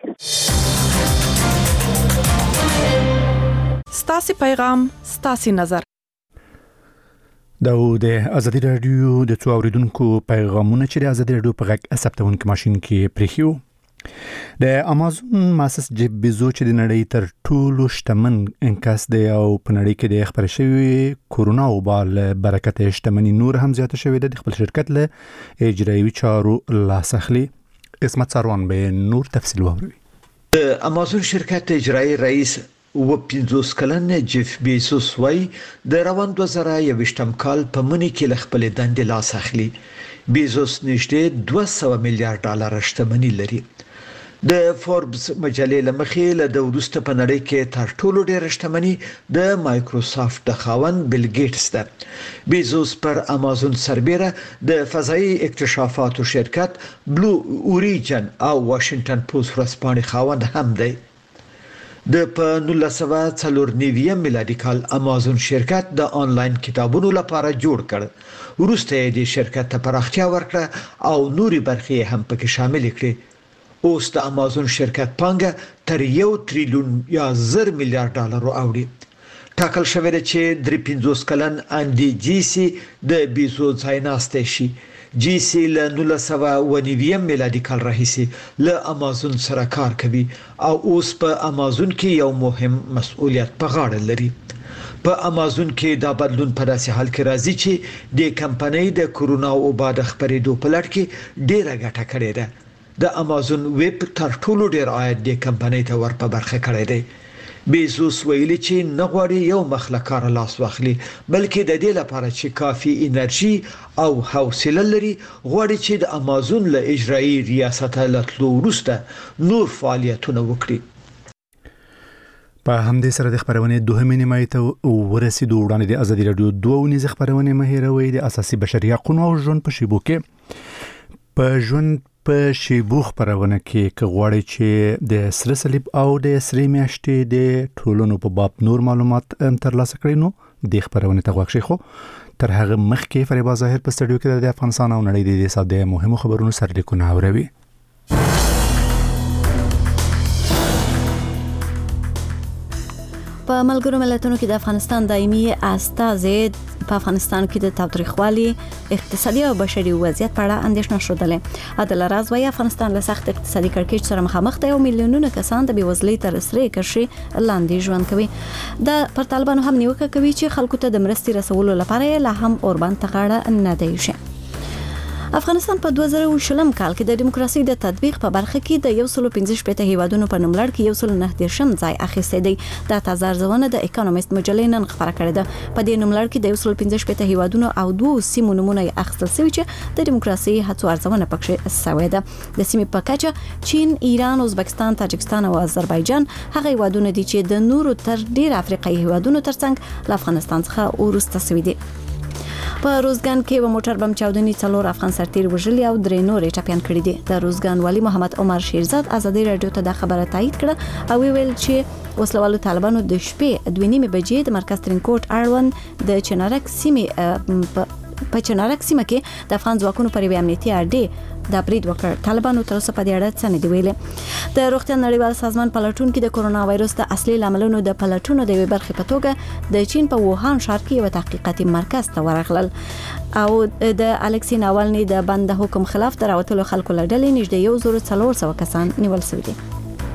ستاسو پیغام، ستاسو نظر.
دا د ازادي رادیو د څو اوریدونکو پیغامونه چې د ازادي رادیو په غږ ثبتونکو ماشين کې پریخیو. د امازون مؤسس جيف بیزو چې د نړۍ تر ټولو شتمن انکاس دی او په نړۍ کې د خبر شوی کورونا وبا له برکت شتمنی نور هم زیاته شوې ده. د خپل شرکت له اجرایي چارو لاس اخلي. اسمت سروان به نور تفصیل ووري.
د امازون شرکت اجرایي رئیس و 50 کلن جيف بیزوس وای د روان 2021 کال په منی کې خپل دندې لاس اخلي. بیزوس نږدې 200 میلیارډ ډالر شتمني لري. د فوربس مجلې لمخې له د وروسته په نړۍ کې تر ټولو ډېر شتمني د مایکروسافت د خاوند بیل ګیټس ده. بیزوس پر امازون سربېره د فضایي اکتشافاتو شرکت بلو اوریجن او واشنگټن پوسټ ورځپاڼې خاوند هم دی. د په 1994 میلادي کال امازون شرکت د آنلاین کتابونو لپاره جوړ کړ. وروسته یې د شرکت ته پراختیا ورکړه او نوري برخې هم پکې شامل کړې. اوس د امازون شرکت پانګه تر 1 تریلیون یا 1000 میلیارډ ډالر اوړي. ټاکل شوی دی چې 350 کلن اندي جیسي د بیزو ځای ناسته شي. جی سی له 1990 میلادي کال راهیسې له امازون سره کار کوي او اوس په امازون کې یو مهم مسؤلیت په غاړه لري. په امازون کې دا بدلون په داسې حال کې راځي چې د کمپنۍ د کورونا وبا د خپرېدو په لړ کې ډېره ګټه کړې ده. د امازون ویب تر ټولو ډېر عاید د کمپنۍ ته ور په برخه کړی دی. بیزوس ویلي چې نه غواړي یو مخلکار لاس واخلي، بلکې د دې لپاره چې کافي انرژي او حوصله لري غواړي چې د امازون له اجرایي ریاست له تلو وروسته نور فعالیتونه وکړي.
په همدې سره د خبرونې دوهمې نیمایي ته ورسېدو. وړاندې د ازادي راډیو 2 ونیزه خبرونه مهیروي د اساسي بشري حقوقو او ژوند په شیبو کې په شیبو خبرونه کې غواړي چې د سره صلیب او د سری میاشتې د ټولنو په باب نور معلومات ترلاسه کړئ نو د خبرونه ته غوښتي. خو تر هغه مخکې فریبا ظاهر په سټډیو کې د افغانستان او نړۍ د ساده مهمو خبرونو سرلیکونه اوروي.
په ملګرو ملتونو کې د افغانستان دایمي استازي په افغانستان کې د تاوتریخوالي اقتصادي او بشري وضعیت په اړه اندېښنه شوه. عادل راز وايي افغانستان له سخت اقتصادي کړکېچ سره مخامخ دی او میلیونونه کسان د بېوزلۍ تر سرې کرښې لاندې ژوند کوي. دا پر طالبانو هم نیوکه کوي چې خلکو ته د مرستې رسولو لپاره لا هم اوربند ته غاړه نه دی شي. افغانستان په 2020 کال کې د دیموکراسي د تطبیق په برخه کې د 115 هیوادونو په نوملړ کې 109 ځای اخیستی دی. دا تازه ارزونه د اکونومیست مجلې نن خبره کړې ده. په دې نوملړ کې د 115 هیوادونو او 2 سیمو نمونه اخیستل شوی چې د دیموکراسي هڅو ارزونه پکې شوې ده. د سیمې په کچه چین، ایران، ازبکستان، تاجکستان او آذربایجان هغه هیوادونه دي چې د نورو تر ډیر افریقایي هیوادونو ترڅنګ له افغانستان څخه وروسته شوي دي. په روزګان کې و موټر بم چاودنې 4 افغان سرتیر وژلي او 3 نور ټپيان کړي دي. د روزګان والي محمد عمر شیرزاد ازادي رادیو ته د خبره تایید کړه او ویل چې وسلوالو طالبانو د شپې 2:30 بجې د مرکز ترینکوټ اړوند د چنارک سیمې په چنارک سیمه کې د افغان ځواکونو پر یوه امنیتي اډې د برید وکړ. طالبانو تر اوسه په دې اړه څه نه دی ویلي. د روغتیا نړیوال سازمان پلټونکو د کورونا وایروس د اصلي لاملونو د پلټونو د یوې برخې په توګه د چین په ووهان ښار کې یو تحقیقاتي مرکز ته ورغلل او د الکسی ناوالني د بند حکم خلاف د راوتلو خلکو لړلې نږدې 1400 کسان نیول شوي دي.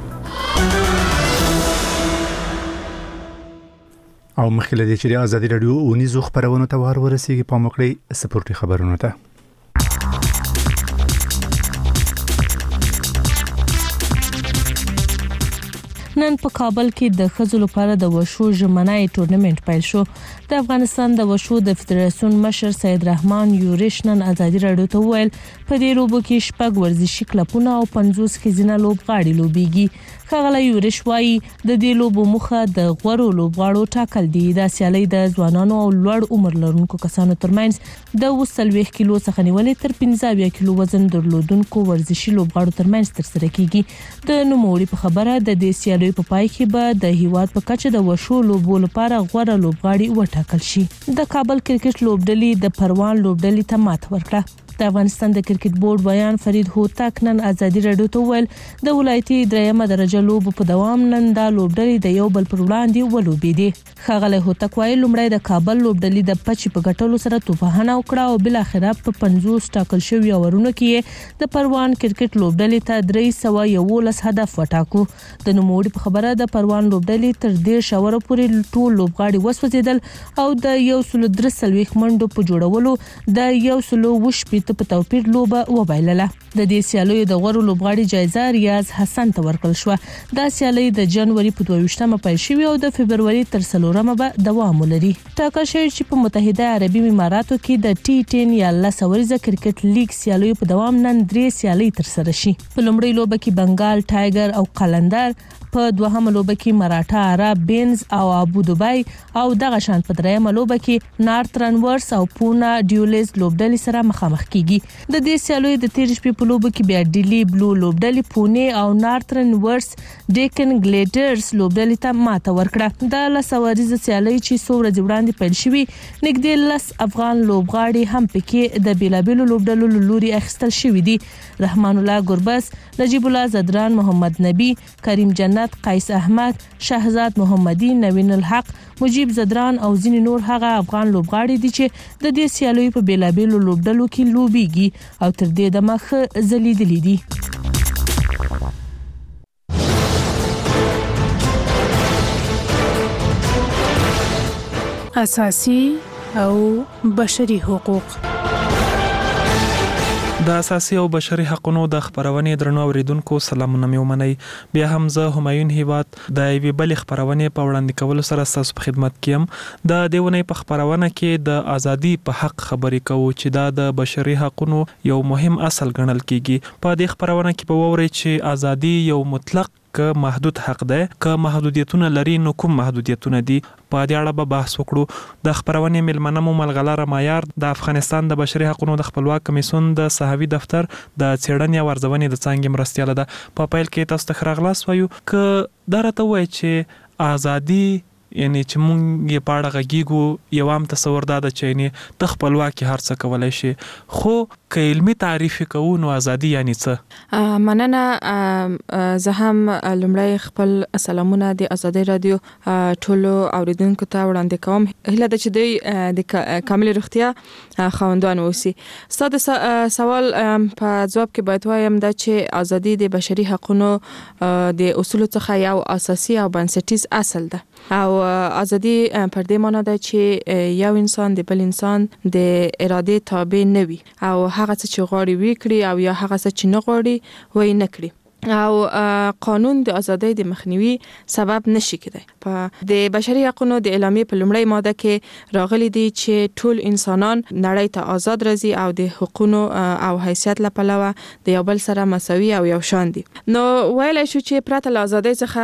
او مخکې د چې ازادي رادیو ونیزو خبرونه ته ورسیږي په مکړې سپورتي خبرونه ته.
نن په کابل کې د ښځو لپاره د وشو ژمنای ټورنمنت پیل شو. د افغانستان د وشو د فدراسیون مشر سید رحمان یورش نن ازادي رادیو ته ویل په دې لوبو کې شپږ ورزشي کلبونه او 50 ښځینه لوبغاړي لوبيږي. ښاغلی یورش وايي د دې لوبو مخه د غوړو لوبغاړو ټاکل دي. دا سیالي د ځوانانو او لوړ عمر لرونکو کسانو ترمنځ د 30 کیلو څخه نیولې تر 15 کیلو وزن درلودونکو ورزشي لوبغاړو ترمنځ ترسره کیږي. د نوموړي په خبره د دې سیالي په پای کې به د هیواد په کچه د وشو لوبو لپاره غوړه لوبغاړي وټاکل شي. د کابل کرکټ لوبډلې د پروان لوبډلې ته مات ورکړه. د افغانستان د کرکټ بورډ بیان فرید هوتک نن ازادي رادیو ته ویل د ولایتي درېمه درجه لوبو په دوام نن د لوبډلې د یو بل پر وړاندې ولوبېدې. ښاغلی هوتک وايي لومړی د کابل لوبډلې د پچې په ګټلو سره توپخانه وکړه او بل اخره په 50 ټاکل شوی اورونو کې د پروان کرکټ لوبډلې ته 311 هدف وټاکو. د نوموړي په خبره د پروان لوبډلې تر 10 شاوره پورې ټول لوبغاړي وسوځیدل او د 133 منډو په جوړولو د 120 په توپیر لوبه وبایلله. د دې سیالیو د غوړو لوبغاړي جایزه ریاض حسن ته ورکړل شو. دا سیالي د جنوري په 22مه پیل شوه او د فبرवरी تر 3مه به دوام ولري. ټاکل شوی چې په متحده عربي اماراتو کې د T10 یا لسوریزه کرکټ لیګ سیالیو په دوام نن 3 سیالي تر سره شي. په لومړی لوبه کې بنگال ټایګر او قلندر، په دوهمه لوبه کې مراټا عرب بینز او ابو دبي او دغه شان په دریمه لوبه کې نارترن ورس او پونا ډیولز لوبډلې سره مخامخ کیږي. د دې سیالیو د 13 شپې په لوبه کې بیا ډیلی بلو لوبډلې پونه او نارترن ورس ډیکن ګلیټرز لوبډلې ته ماته ورکړه. د لسوریزه سیالي چې څو ورځې وړاندې پیل شوې نږدې 10 افغان لوبغاړي هم پکې د بیلابیلو لوبډلو لوري اخیستل شوې دي. رحمان الله ګربز، نجیب الله زدران، محمد نبی، کریم جنت، قیس احمد، شهزاد محمدی، نوین الحق، مجیب زدران او ځینې نور هغه افغان لوبغاړي دي چې د دې سیالیو په بیلابیلو لوبډلو کې لوبي خړوبېږي او تر دې دمه ښه ځلیدلې دي.
اساسي او بشري حقوق.
د اساسي او بشري حقوقو د خبرونې درنو اوریدونکو سلامونه مې ومنئ. بیا هم زه همایون هیواد د یوې بلې خبرونې په وړاندې کولو سره ستاسو په خدمت کې یم. د دې ونې په خبرونه کې د ازادي په حق خبرې کوو چې دا د بشري حقوقو یو مهم اصل ګڼل کیږي. په دې خبرونه کې به وورئ چې ازادي یو مطلق که محدود حق ده، که محدودیتونه لري نو کوم محدودیتونه دي. په دې اړه به بحث وکړو. د خبرونې ملمنه مو ملغلره معیار د افغانستان د بشري حقوقو د خپلواک کمیسیون د صحوي دفتر د څېړنې او ارزونې د څانګې مرستیاله ده. په پیل کې تاسو ته ښه راغلاست وایو. که دا راته ووایي چې ازادي یعنی چې مونږ یې په اړه غږیږو، یو عام تصور دا ده چې یعنی ته خپلواکي هر څه کولی شي، خو که علمي تعریف کوو نو ازادي یعنی څه؟
مننه. زه هم لومړی خپل سلامونه د ازادي رادیو ټولو اوریدونکو ته وړاندې کوم. هیله ده چې دوی د کامل روغتیا خاوندان اوسي. ستاسو سوال په جواب کې باید وایم دا چې ازادي د بشري حقوقو د اصول څخه یو اساسي او بنسټیز اصل ده، او ازادي پر دې معنی ده چې یو انسان د بل انسان د اراده تابع نه وي او هغه څه چې غواړي وکړي او یا هغه څه چې نه غواړي وای نه کړي، او قانون د ازادۍ د مخنیوي سبب نشي کېدای. په د بشري حقوقو د اعلامیې په لومړی ماده کې راغلي دي چې ټول انسانان نړۍ ته آزاد راځي او د حقوقو او حیثیت له پلوه د یو بل سره مساوي او یو شان دي. نو ویلای شو چې پرته له ازادۍ څخه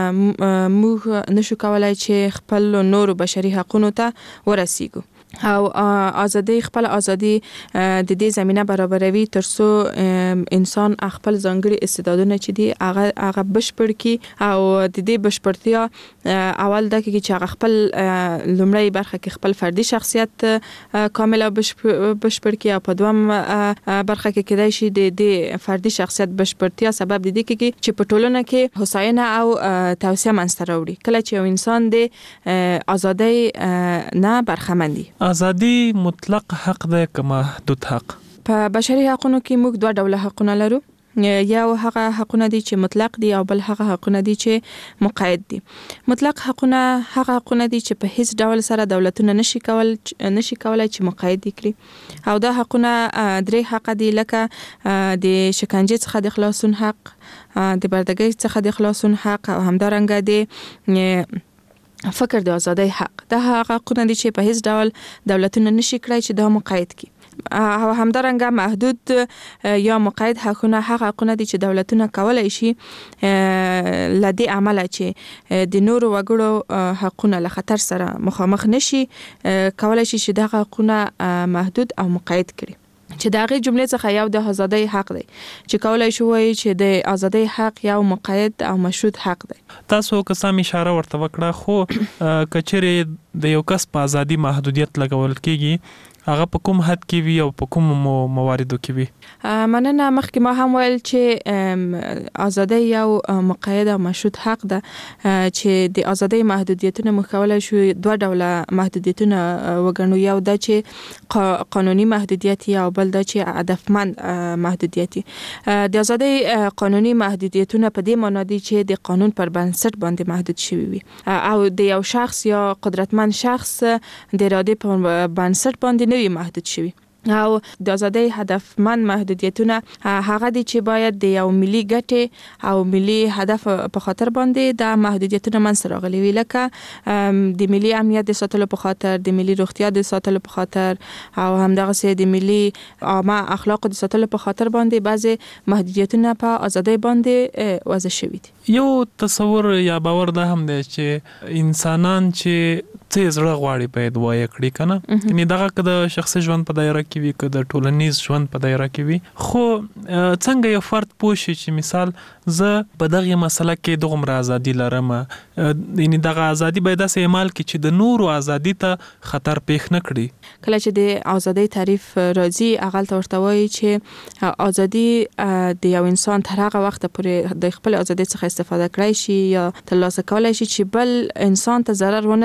موږ نشو کولای چې خپل نورو بشري حقوقو ته ورسیږو، او ازادي خپل ازادي د دې زمينه برابروي ترڅو انسان خپل ځانګړي استعدادونه چې دي هغه بشپړ کی، او د دې بشپړتیا اول د کې چې هغه خپل لومړی برخه کې خپل فردي شخصیت کامله بشپړ کی، او په دوم برخه کې کېدای شي د دې فردي شخصیت بشپړتیا سبب د دې کې چې په ټولنه کې هوساینه او توسعه منځته راوړي. کله چې یو انسان د ازادۍ نه برخمندي.
ازادي مطلق حق ده که محدود حق؟
په بشري حقوقو کې موږ دوه ډوله حقونه لرو. یو هغه حقونه دي چې مطلق دي او بل هغه حقونه دي چې مقید دي. مطلق حقونه هغه حقونه دي چې په هیڅ ډول سره دولتونه نشي کولای چې مقید کړي، او دا حقونه درې حق دي، لکه د شکنجه څخه د خلاصون حق، د بردګۍ څخه د خلاصون حق، او همدارنګه د فکر د ازادۍ حق. دا هغه حقونه دي چې په هیڅ ډول دولتونه نشي کړای چې دا مقید کړي. او همدارنګه محدود یا مقید حقونه هغه حقونه دي چې دولتونه کولای شي لدی عمله چې د نورو وګړو حقونه له خطر سره مخامخ نشي کولای شي چې دغه حقونه محدود او مقید کړي. چې دغه جملې څخه یو د ازادۍ حق دی چې کولای شو وایي چې د ازادۍ حق یو مقید او مشروط حق دی.
تاسو که سم اشاره ورته وکړه، خو کچېرې د یو کس په ازادي محدودیت لګول کېږي، هغه په کوم حد کې وي او په کوم مواردو کې وي؟
مننه. مخکې ما هم ویل چې ازادي یو مقید او مشروط حق ده، چې د ازادۍ محدودیتونه مخولای شو دوه ډوله محدودیتونه وګڼو. یو د چې قانوني محدودیت او بل د چې هدفمند محدودیت. د ازادۍ قانوني محدودیتونه په دې معنی دي چې د قانون پر بنسټ باندې محدود شوی وي، او د یو شخص یا قدرتمند شخص د اراده په بنسټ باندې نوی محدود شوی. او د ازادۍ هدفمند محدودیتونه هغه دي چې باید د یو ملي ګټې او ملي هدف په خاطر باندې د محدودیتونه منځ راغلي وي، لکه د ملي امنیت د ساتلو په خاطر، د ملي روغتیا د ساتلو په خاطر، او همدغه د ملي عامه اخلاق د ساتلو په خاطر باندې بعضي محدودیتونه په ازادۍ باندې وضع شوي دي.
یو تصور یا باور ده هم دی چې انسانان چې څه زړه غواړي باید وایي کړي کنه، یعنی دغه که د شخصي ژوند په دایره کې وي، که د ټولنیز ژوند په دایره کې وي، خو څنګه یو فرد پوه شي چې مثال زه په دغه مسله کې دغه ازادي لرم، یعنی دغه ازادي باید داسې عمل کړي چې د نورو ازادي ته خطر پیښ نه کړي.
کله چې د ازادۍ تعریف راځي، هغه ورته وایي چې ازادي د یو انسان تر هغه وخت پورې د خپل ازادۍ څخه استفاده کړی شي یا ترلاسه کولای شي چې بل انسان ته ضرر ونه لري.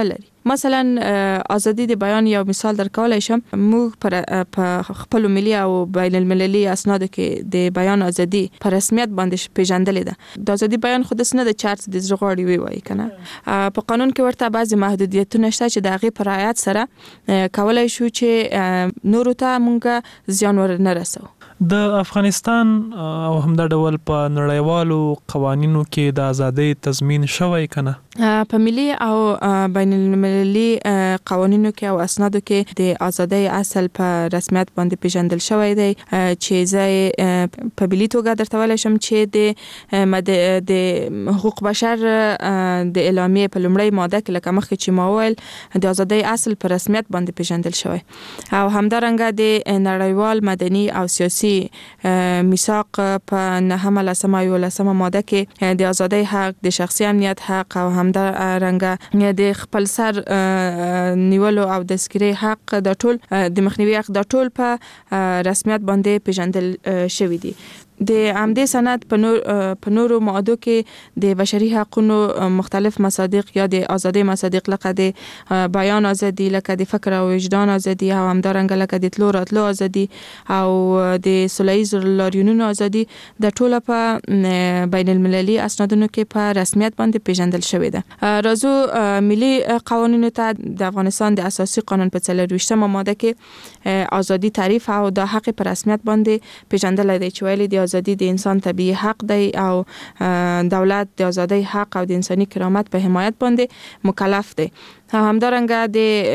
مثلا ازادي د بیان یو مثال درکولای شم. موږ په خپل ملي او بین المللي اسنادو کې د بیان ازادي په رسمیت باندې پیژندلې ده. د ازادي بیان خود سن د چارت د زغړی وی وای کنه. په قانون کې ورته بعضی محدودیتونه شته چې د هغه پر رعایت سره کولای شو چې نور ته مونږه زیان ور نه رسو.
د افغانستان او همدا ډول په نړیوالو قوانینو کې د ازادۍ تضمین شوی کنه؟
په ملي او بین المللي قوانینو کې او اسنادو کې د ازادۍ اصل په رسمیت باندې پیژندل شوی دی چې زه په ملي توګه درته ویل شم چې د حقوق بشر د اعلامیه په لومړی ماده کې لکه مخکې چې ما ویل د ازادۍ اصل په رسمیت باندې پیژندل شوی او همدارنګه د نړیوال مدني او سیاسي میثاق په 9 ماده کې د ازادۍ حق، د شخصي امنیت حق او همدارنګه د خپل سر نیولو او د سکري حق د ټول د مخنیوي حق د ټول په رسمیت باندې پیژندل شوی دی. د عمدې سند په نورو ماده کې د بشري حقوقو مختلف مصادیق یا د ازادي مصادیق لکه د بیان ازادي، لکه د فکر او وجدان ازادي او همدارنګه لکه د تلو راتلو ازادي او د سوله‌ییز لاریونونو ازادي د ټوله په بین المللي اسنادونو کې په رسمیت باندې پیژندل شوی ده. راځو ملي قوانینو ته. د افغانستان د اساسي قانون په 23 ماده کې ازادي تعریف او د حق په رسمیت باندې پیژندل دی چې ویلي دی ازادي د انسان طبيعي حق دی او دولت د ازادۍ حق او د انساني کرامت په حمایت باندې مکلف دی. همدارنګه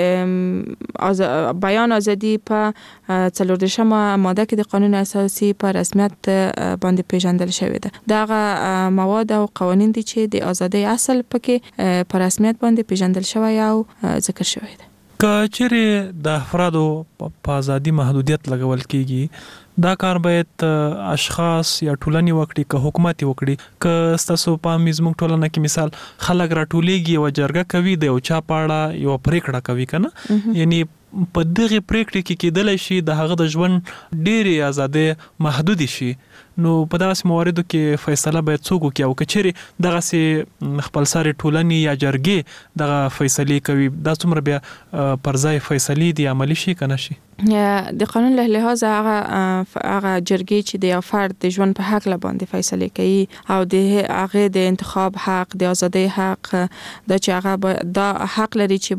د بیان ازادي په 14 ماده کې د قانون اساسي په رسمیت باندې پیژندل شوی ده. دغه مواد او قوانین دي چې د ازادۍ اصل پکې په رسمیت باندې پیژندل شوی او ذکر شوی ده.
که چیرې د افرادو په ازادي محدودیت لګول کیږي، دا کار باید اشخاص یا ټولنې وکړي که حکومت وکړي؟ که ستاسو په زموږ ټولنه کې مثال خلک راټولیږي او جرګه کوي د یو چا په اړه یو پریکړه کوي کنه، یعنی په دغه پریکړې کې کېدلی شي د هغه د ژوند ډېرې ازادۍ محدود شي، نو په داسې مواردو کې فیصله باید څوک وکړي؟ او که چیرې دغسې خپلسرې ټولنې یا جرګې دغه فیصلې کوي، دا څومره بیا پر ځای فیصلې دي عملي شي که نه شي؟
د قانون له لحاظه هغه جرګې چې د یو فرد د ژوند په حق باندې فیصله کوي او د هغه د انتخاب حق، د ازادۍ حق، د چې هغه دا حق لري چې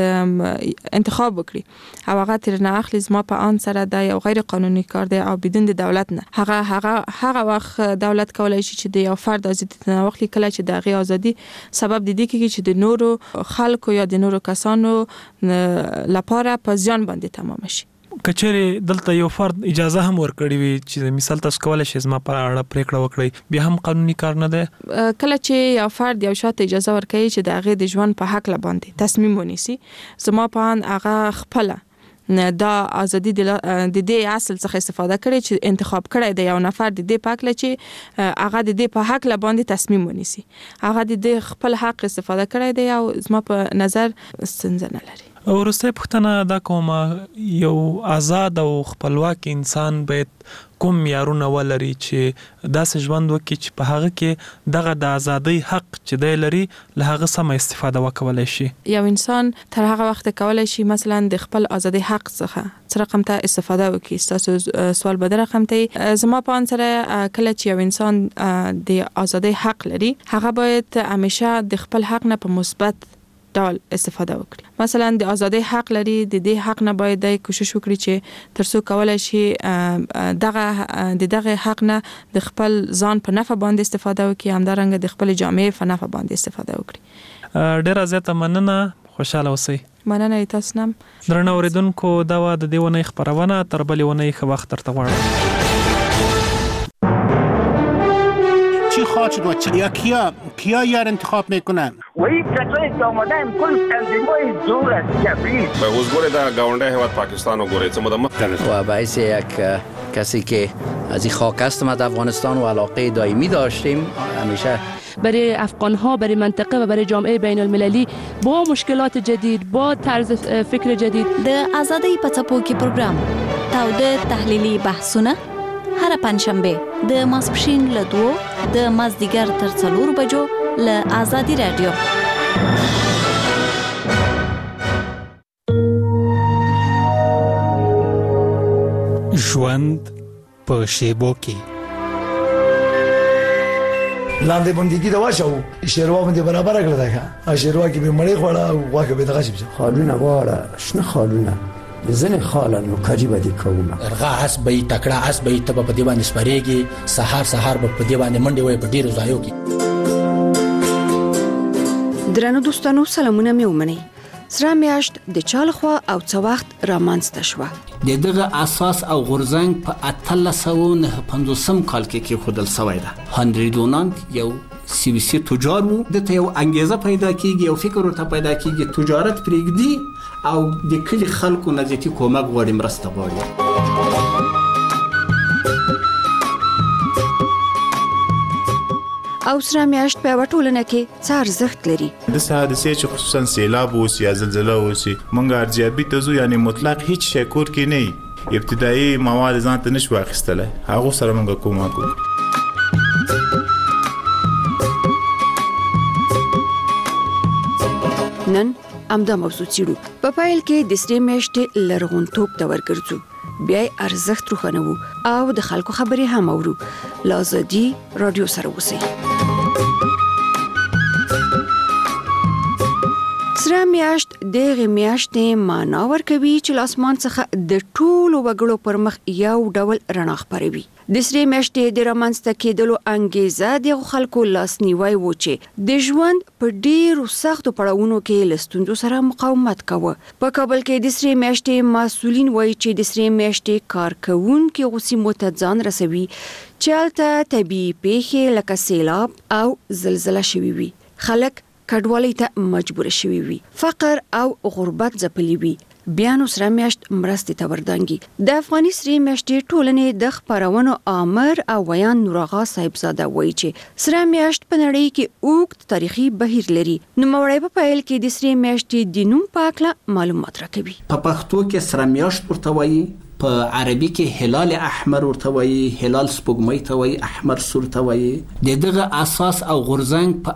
باید انتخاب وکړي او هغه تر نه اخلي زما په ان سره د یو غیر قانوني کار دی او بدون د دولت نه. هغه وخت دولت کولای شي چې د یو فرد ازادي نه واخلي کله چې د هغه ازادي سبب د دې کې چې د نورو خلکو یا د نورو کسانو لپاره په ځان باندې تمام شي.
کچېرې دلته یو فرد اجازه هم ورکړي وي چې مثال تاسو کولای شئ زما پر اړه پریکړه وکړئ، بیا هم قانوني کار نه دی؟
کله چې یو فرد یو شاته اجازه ورکړي چې د هغه د ژوند په حق باندې تصمیم ونیسي، زما په ان هغه خپل دا ازادي د دې اصل څخه استفاده کړي چې انتخاب کړي د یو نفر د دې پاک لچې هغه د دې په حق باندې تصمیم ونیسي، هغه د دې خپل حق استفاده کړي دی او زما په نظر ستونزه نه لري.
وروسته پوښتنه دا کومه، یو آزاد او خپلواک انسان باید کوم معیارونه ولري چې داسې ژوند وکړي چې په هغه کې دغه د ازادۍ حق چې دی لري له هغه سمه استفاده وکولای شي؟
یو انسان تر هغه وخت کولای شي مثلا د خپل ازادۍ حق څخه څه رقم ته استفاده وکړي. تاسو سوال به رقم ته زما په ان سره کله چې یو انسان د ازادۍ حق لري، هغه باید همیشه د خپل حق نه په مثبت ډول استفاده وکړي. مثلا د ازادۍ حق لري، د دې حق نه باید د کوشش وکړي چې ترڅو کولای شي دغه حق نه د خپل ځان په نفع باندې استفاده وکړي، همدارنګه د خپل جامعې په نفع باندې استفاده وکړي.
ډیره زیاته مننه، خوشاله اوسئ.
مننه تاسو نم.
درنو اوریدونکو، دا و د دې ونې خبرونه، تر بلې ونې ښه وخت درته غواړم.
چی خواهد شد و یا کیا یار انتخاب میکنن؟
و این کسایی که آمدن کل تنظیم‌های دور از جبری
به حضور در گاونده حیوات پاکستان و گوریت
و باعث یک کسی که از این خاک هستم از افغانستان و علاقه دائمی داشتیم همیشه
برای افغان‌ها، برای منطقه و برای جامعه بین المللی با مشکلات جدید، با طرز فکر جدید.
د آزادۍ په څپو کې پروګرام تاوده تحلیلي بحثونه هر پنځشنبه د ماسپښین له 2 د مازدیګر تر 4 بجو له آزادي رادیو.
ژوند په شیبو کې
لاندې بندګي دا واچو شیروا باندې برابر کړل دا شیروا کې به مړې خوړه او واکه به دغه شي
خالونه واړه شنه خالونه زنه خاله نو کاجی باندې کومه
ارغا اس به تکړه اس به تب په دی باندې سپریږي سحر به په دی باندې منډي وي په ډیرو ځایو کې.
درنو دوستانو سلامونه مې ومنئ. سره میاشت د چالخوا او څو وخت رامنځته شوه.
د دغه اساس او غورځنګ په 1850 کال کې خودل سوی ده. هنري دونانت یو سیویسی تجار وو. دته یو انګیزه پیدا کیږي او فکر ورته پیدا کیږي تجارت پرېږدي او د کلی خلکو نزدې کومک غواړي مرسته غواړي.
او سره میاشت په وټولنه کې څه ارزښت لري.
د حادثې چې خصوصا سیلاب اوس یا زلزلہ اوس مونږ ارزیابي ته زو یعنی مطلق هیڅ شی کور کې نه ابتدایي مواد ځان ته نشو اخیستلای هغه سره مونږ کومک کوو.
نن امدا موضوع چیرو په پایل کې د سری میاشتې لرغونتوب ته ورګرځو بیا ارزښت روښانه وو او د خلکو خبرې هم اورو. لازدي رادیو سره اوسئ. سره میاشت دغه میاشتې معنا ورکوي چې لاسمان څخه د ټولو وګړو پر مخ یو ډول رڼا خپروي. د سری میاشتې د رامنځته کېدلو انګیزه د خلکو لاسنیوي و چې د ژوند په ډیرو سختو پړاوونو کې لستوندو سره مقاومت کاوه. په کابل کې د سری میاشتې مسؤلین وایي چې د سری میاشتې کارکونکو غوسیمو ته ځان رسوي چې هلته طبیعي پیښې لکه سیلاب او زلزلہ شوي وي. خلک کډوالۍ ته مجبور شوي وي. فقر او غربت ځپلي وي. بیا نو سره میاشت مرستې ته وردانګي. د افغاني سری میاشتې ټولنې د خبرونو آمر او ویان نورغا صاحبزاده وایي چې سره میاشت په نړۍ کې اوږد تاریخي بهیر لري. نوموړی په پیل کې د سری میاشتې د نوم په اړه معلومات راکوي.
په پښتو کې سره میاشت ورته وایي، په عربي کې هلال احمر ورته وایي، هلال سپوږمۍ ته وایي، احمر سور ته وایي. د دغه اساس او غورځنګ په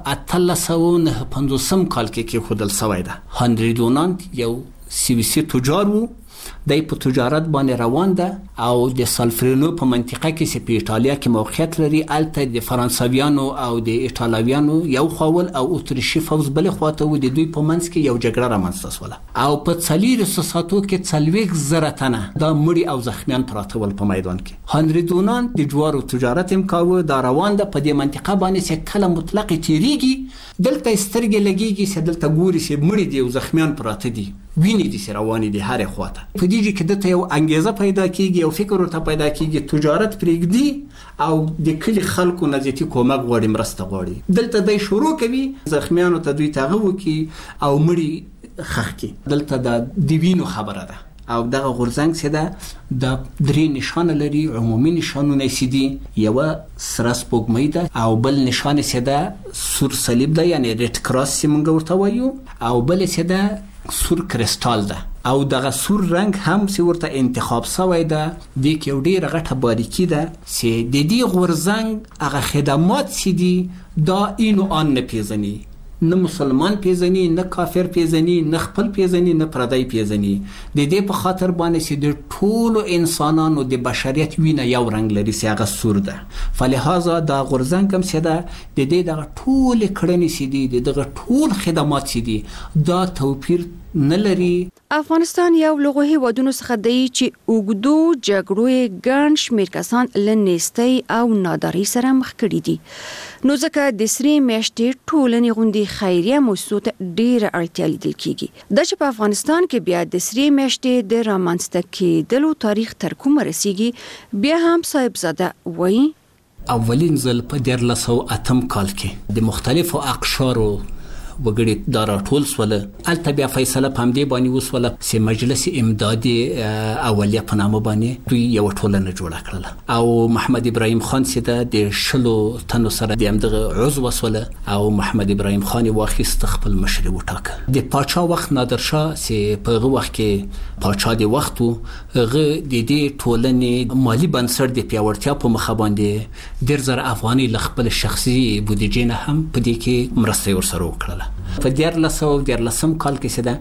1850 کال کې خودل سوی ده. هنري دونانت یو سیویسی تجار وو. دای په تجارت باندې روان ده او د سالفرینو په منطقه کې چې په ایتالیا کې موقعیت لري. الته د فرانسویانو او د ایتالویانو یو خاول او اتریشي فوز بل خواته و. د دوی په منځ کې یو جګړه رامنځته شوه او په 400 ساعتو کې 40 تنه دا مړي او زخمیان پراته ول په میدان کې. هنري دونانت د جوارو تجارت هم کاوه. دا روان ده په دې منطقه باندې چې کله مطلق تیریږي دلته سترګې لګيږي چې دلته ګوري چې مړي دي او زخمیان پراته دي، ویني دي رواني دي هر خواته. په دې کې دته یو انګیزه پیدا کیږي او فکر ورته پیدا کیږي تجارت پرېږدي او د کلی خلکو نزدې کومک غواړي مرسته غواړي. دلته د شروع کوي زخمیانو ته دوی تاغه وکي او مړي خخ کی. دلته د دیوینو خبره ده او دغه غورځنګ چې ده د درې نشانه لري. عمومي نشانونه سي یو سره سپوږمۍ ده او بل نشانه چې ده سور صلیب ده یعنی ریډ کراس چې موږ ورته وایو او بل چې ده سور کریستال ده او دغه سور رنگ هم چې ورته انتخاب شوی ده. د یو ډیر غټه باریکی ده چې د دې غورځنګ هغه خدمات چې دي دا اینو ان نه پیژني، نه مسلمان پیژني، نه کافر پیژني، نه خپل پیژني، نه پردی پیژني. د دې په خاطر باندې چې د ټولو انسانانو د بشریت وینه یو رنگ لري چې هغه سور ده. فلهذا دا غورځنګ هم چې ده د دې دغه ټول کړنې چې دي دغه ټول خدمات چې دي دا توپیر نه لري.
افغانستان یو لغوه هیوادونو څخه دی چې اوږدو جګړو ګڼ شمېر کسان له نیستۍ او نادارۍ سره مخ کړي دي. نو ځکه د سری میاشتې ټولنې غوندې خیریه موسسو ته ډېره اړتیا لیدل کیږي. دا چې په افغانستان کې بیا د سری میاشتې د رامنځته کېدلو تاریخ تر کومه رسیږي بیا هم صاحبزاده وایي
اولین ځل په 1908 کال کې د مختلفو اقشارو وګړي دا راټول سول. الته بیا فیصله په همدې باندې وسوله چې مجلس امدادي اولیه په نامه باندې دوی یو ټولنه جوړه کړله او محمد ابراهیم خان چې د 10 تنو سره د همدغه عضو وسوله او محمد ابراهیم خان واخیست خپل مشر وټاکه. د پاچا وخت نادر شاه چې په هغه وخت کې پاچا د وختو هغه د دې ټولنې مالی بنسټ د پیاوړتیا په مخ باندې 10,000 افغاني خپل شخصي بودیجه نه هم په دې کې مرسته ورسره وکړه. په 1913 کال کې چې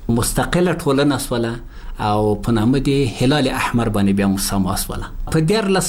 مستقله ټولنه سوله او په نامه د هلال احمر باندې بیا مسما سوله. په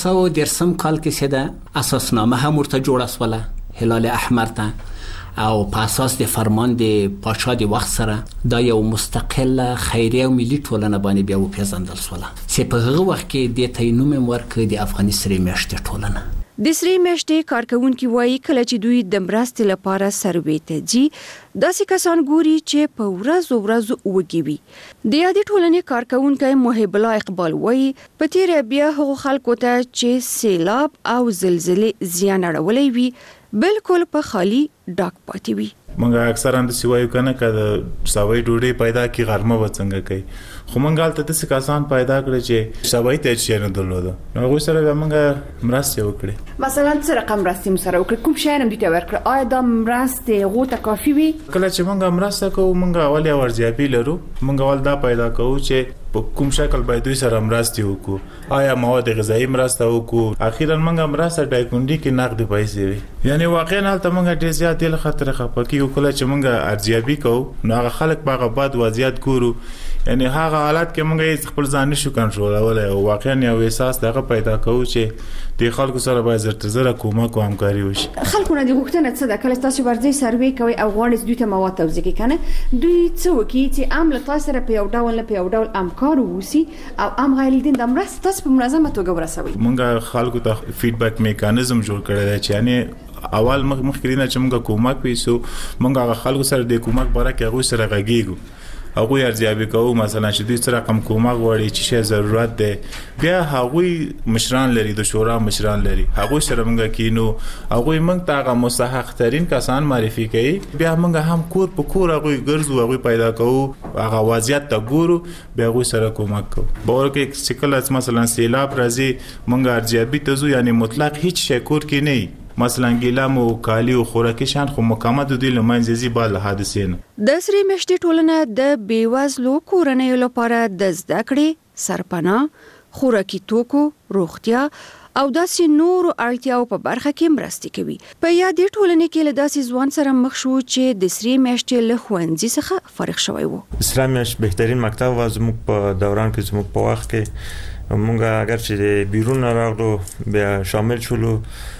1913 کال کې سده اساسنامه هم ورته جوړه سوله هلال احمر ته، او په اساس د فرمان د پادشاه د وخت سره دا یو مستقله خیریه او ملي ټولنه باندې بیا وپیژندل سوله چې په هغه وخت کې د تینوم ورکړ د افغاني سرې میاشتې ټولنه.
د سرې میاشتې کارکونکي وایي کله چې دوی د مرستې لپاره سروې ته ځي داسې کسان ګوري چې په ورځو وږي وي. د یادې ټولنې کارکونکی محب الله اقبال وایي په تیره بیا هغو خلکو ته چې سیلاب او زلزلې زیان اړولی وي بالکل په خالی ډاک پاتې وي.
منګه اکثر هم د سیوایو کنه کده سوي ډوډۍ پیدا کی غرمه وڅنګ کوي، خو منګال ته د کسان پیدا کړي چې سوي ته چي نه درلوده نو غو سره منګه مرسته وکړي.
مثلا څه رقم مرسته مسره وکړي کوم شی هم دي ته ورکړي؟ آیا دا مرسته غو ته کافي وي؟
کله چې منګه مرسته کوو منګه اولیا ورځي لرو منګه ول دا پیدا کوو چې په کوم شکل باید دوی سره مرسته وکړو، آیا مواد غذایی مرسته وکړو، اخیرا منګه مرسته ډایکونډي کې نقد پیسې وي. یعنی واقعا حالت منګه ډیر زیات د خطر خپکی او کله چې منګه ارزیابي کوو نو هغه خلک باغه باد وضعیت ګورو، یعنی هغه حالت کې منګه خپل ځان نشو کنټرولولای او واقعا یو احساس دغه پیدا کوو چې د خلکو سره باید زرتزره کومک او همکاري وشي.
خلکو نه د غوښتنه څه ده کله تاسو ورځي سروې کوي او غواړئ دوی ته مواد توزیع کنه دوی څه وکړي چې عام له تاسو سره په یو ډول همکار ووسی او ام غیلدین د مرسته تاسو په منظمه توګه ورسوي.
منګه خلکو ته فیډبیک میکانیزم جوړ کړی دی چې یعنی اول مخکرینه چې موږ کومک پیسو موږ خلکو سره د کومک باره کې هغه سره غږیږو هغه ارزیابي کوو، مثلا چې دوی سره کوم کومک وړي چې شی ضرورت دی بیا هغه مشران لري د شورا مشران لري هغه سره موږ کینو هغه موږ ته هغه مستحق ترين کسان معرفي کوي بیا موږ هم کور په کور هغه ګرځو هغه پیدا کوو هغه وضعیت ته ګورو بیا هغه سره کومک کوو. باور کې سکل مثلا سیلاب راځي موږ ارزیابي ته زو یعنی مطلق هیڅ شی کور کې نه مثلا ګیلام او کالی او خوراکي شان خو مقامات د لمنځي بال حادثې نه.
د سرې میاشتې ټولنه د بیوزلو کورنیو لپاره د زده کړې، سرپناه، خوراکي توکو، روغتیا او داسې نورو اړتیاو په برخه کې مرستې کوي. په یادې ټولنې کې له داسې ځوان سره مخ شو چې د سرې میاشتې له ښوونځي څخه فارغ شوی و.
سرې میاشت بهترین مکتب و زموږ په دوران کې زموږ په وخت کې موږ اگر چې بیرون راغلو بیا شامل شولو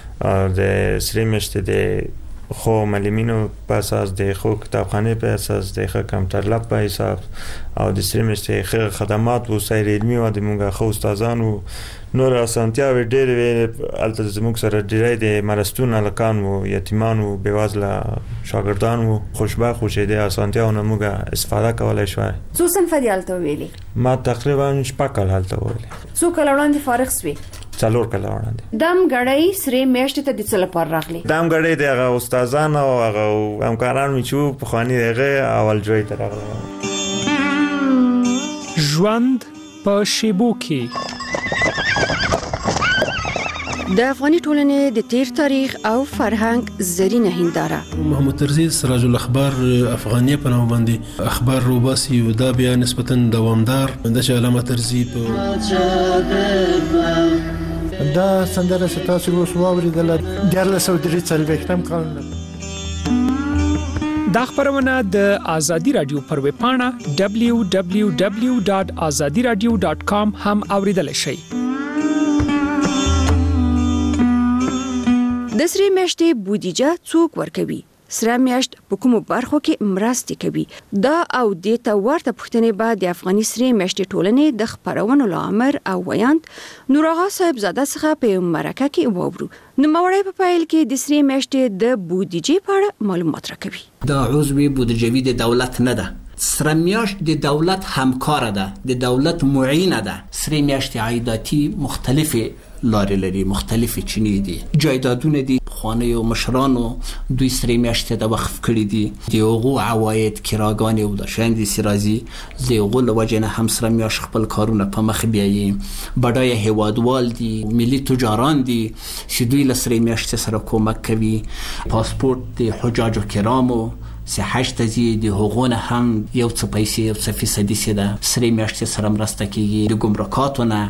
د سرې میاشتې د خو معلمینو په اساس د خو کتابخانه په اساس د خو کمپیوټر لاب په حساب او د سرې میاشتې خدمات او سایر علمي او د موږ خو استادانو نور اسانتیاوي ډېر وی الته زموږ سره ډېر د مرستون الکان او یتیمان او بیوازله شاګردان او خوشبخت خو چې د اسانتیاونو موږ استفاده کولای شو.
څو سنفه دی الته ویلي؟
ما تقریبا شپږ کال الته ویلي.
څو کال وړاندې فارغ سوي؟
څلور کال وړاندې.
دم غړی سرې میاشتې ته د څه لپاره راغلی؟
دم غړی د هغه استادان او هغه همکاران می چې په خواني دغه اول جوړ ته راغلی.
ژوند په شیبو کې
د افغاني ټولنې د تیر تاریخ او فرهنګ زرینه هنداره.
محمد ترزی سراج الاخبار افغانیه په نوم باندې اخبار روباسي او دا بیا نسبتا دوامدار د علامه ترزی په
دا سندره ستاسو اوس واوریدل د 1943 کال.
دا خبرونه د ازادي رادیو پر ویب پاڼه www.azadiradio.com هم اوریدل شئ.
د سرې میاشتې بودیجه څوک ورکوي؟ سره میاشت په کومو برخو کې مرستې کوي؟ دا او د ته ورته پوښتنې بعد د افغاني سرې میاشتې ټولنې د خبرونو لامر او ویاند نور آغا صاحب زاده څخه په مرکه کې وورو. نوموړی په پایل کې د سرې میاشتې د بودیجې په اړه معلومات راکوي.
دا عضوي بودیجوي د دولت نه ده. سره میاشت د دولت همکار ده، د دولت معینه ده. سرې میاشتې عایداتي مختلفه لارې لري، مختلفې چینې دي، جایدادونه دي. خانه مشرانو دوی سرې میاشتې د وقف کړي دي، د هغو عواید کراګانې او د شاندې سرازي د هغو له وجې نه هم سره میاشت خپل کارونه په مخ بیایي. بډایه هیوادوال دي، ملي تجاران دي چې دوی له سرې میاشتې سره کومک کوي. پاسپورت د حجاجو کرامو سه حج ته ځي د هغونه هم یو څه پیسې یو څه فیصدي سي ده سرې میاشتې سره مرسته کوي. د ګمرکاتو نه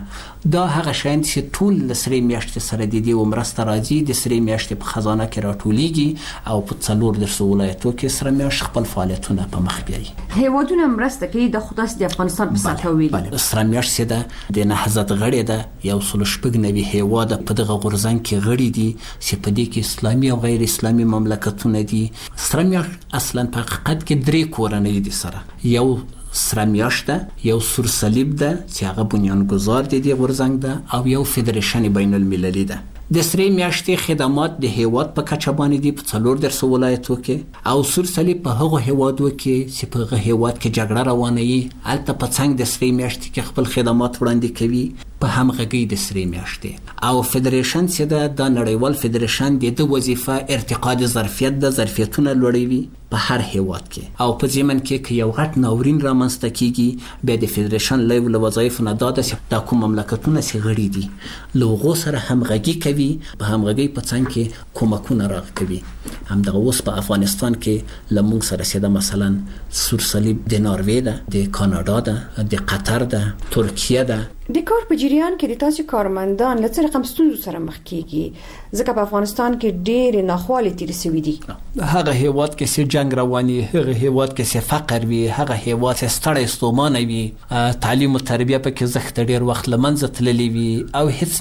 دا هغه شیان چې ټول د سرې میاشتې سره د دې مرسته راځي. د سرې میاشتې په خزانه کې راټولیږي او په 14 ولایتو کې سره میاشت خپل فعالیتونه په مخ بیایي.
هیوادونه مرسته کوي د خدای د افغانستان په سطح ویلي.
سره میاشت ده د نهضت غړي ده، یو 190 هیواد په دغه غورځنګ کې غړي دي چې په دې کې اسلامي او غیر اسلامي مملکتونه دي. سره میاشت اصلا په حقیقت کې 3 کورنۍ دي سره. یو سره میاشت ده، یو سور صلیب ده چې هغه بنیانګذار دی د غورځنګ ده، او یو فدریشن بین المللي ده. د سرې میاشتې خدمات د هیواد په کچه باندې دي په 14 ولایتو کې، او سور صلیب په هغه هیوادو کې چې په هغه هیواد کې جګړه روانه وي البته په څنګ د سرې میاشتې کې خپل خدمات وړاندې کوي په همغږي د سرې میاشتې. او فدریشن چې ده د نړیوال فدریشن د وظیفه ارتقا د ظرفیت د ظرفیتونه لوړوي په هر هیواد کې، او په ځمن کې یو غټ ناورین رامنځته کیږي بیا د فدریشن لیول وظایف نه داده چې د کوم مملکتونه چې غړي دي لوغو سره همغږي کوي، په همغږي په څنګ کې کومکونه راکوي. همدغه اوس په افغانستان کې لمونږ سره سیده مثلا سور صلیب د ناروې ده، د کاناډا ده، د قطر ده، ترکیه ده.
د کار په جریان کې د تاسو کارمندان له څه رقم ستونزو سره مخ کیږي ځکه په افغانستان کې ډېر ناخوالې تیر شوي دي؟
هغه هیواد کې چې جنگ رواني، هغه هیواد کې چې فقر وي، هغه هیواد چې ستړی ستومانه وي، تعلیم او تربیه پکې زښت ډېر وخت لمنځه تللی وي او هیڅ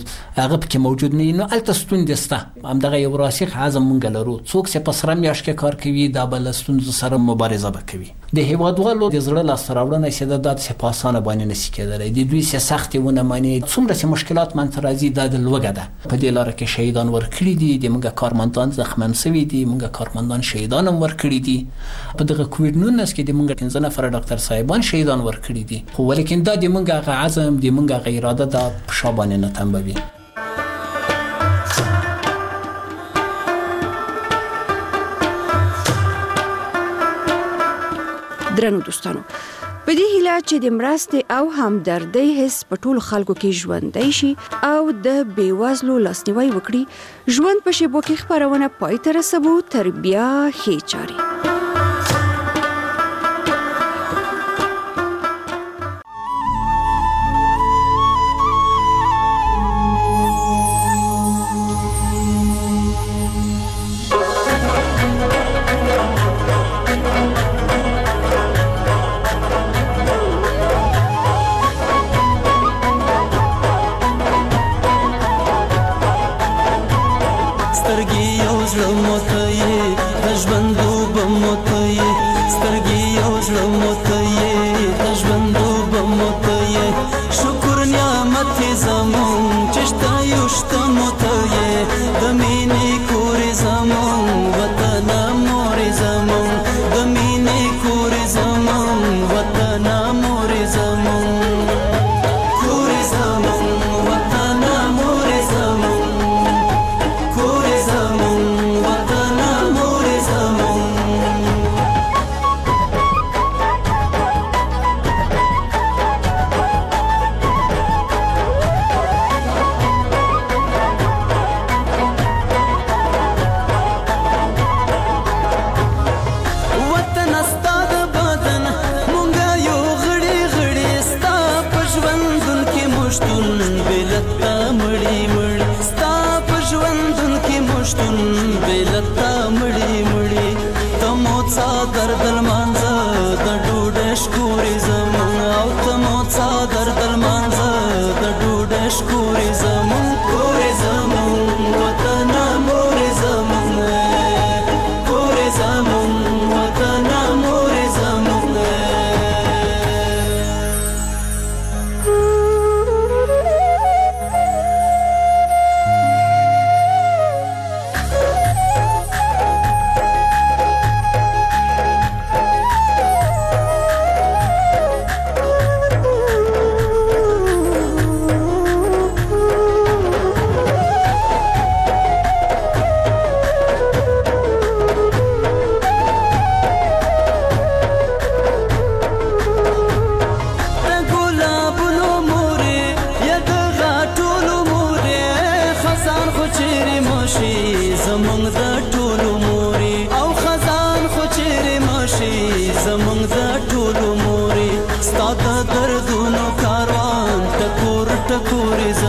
هغه پکې موجود نه وي، نو الته ستونزې شته. همدغه یو راسخ عزم مونږ لرو. څوک چې په سره میاشت کې کار کوي دا به له ستونزو سره مبارزه وکوي. د هیوادوالو د زړه لاسته راوړنه چې د دات په اسانه باندې نشي کېدلی. د دوی سختي ونه مانی څومره چې مشکلات منځ راځي د لوګه ده. په دې لار کې شهیدان ورکړي دي، د موږ کارمندان زخمن شوي دي، موږ کارمندان شهیدان هم ورکړي دي. په دغه کووډ 19 کې د موږ 15 نفر ډاکټر صاحبان شهیدان ورکړي دي، خو ولیکن دا د موږ عزم، د موږ اراده د شابانه نه تنبوي.
درنو دوستانو، په دې هیله چې د مرستې او همدردۍ حس په ټولو خلکو کې ژوندی شي او د بېوزلو لاسنیوی وکړي، ژوند په شیبو کې خپرونه پای ته رسوو. تر بیا ښې چارې.
سترګې یو زړه مو ته یې د ژوند لوبه مو پورې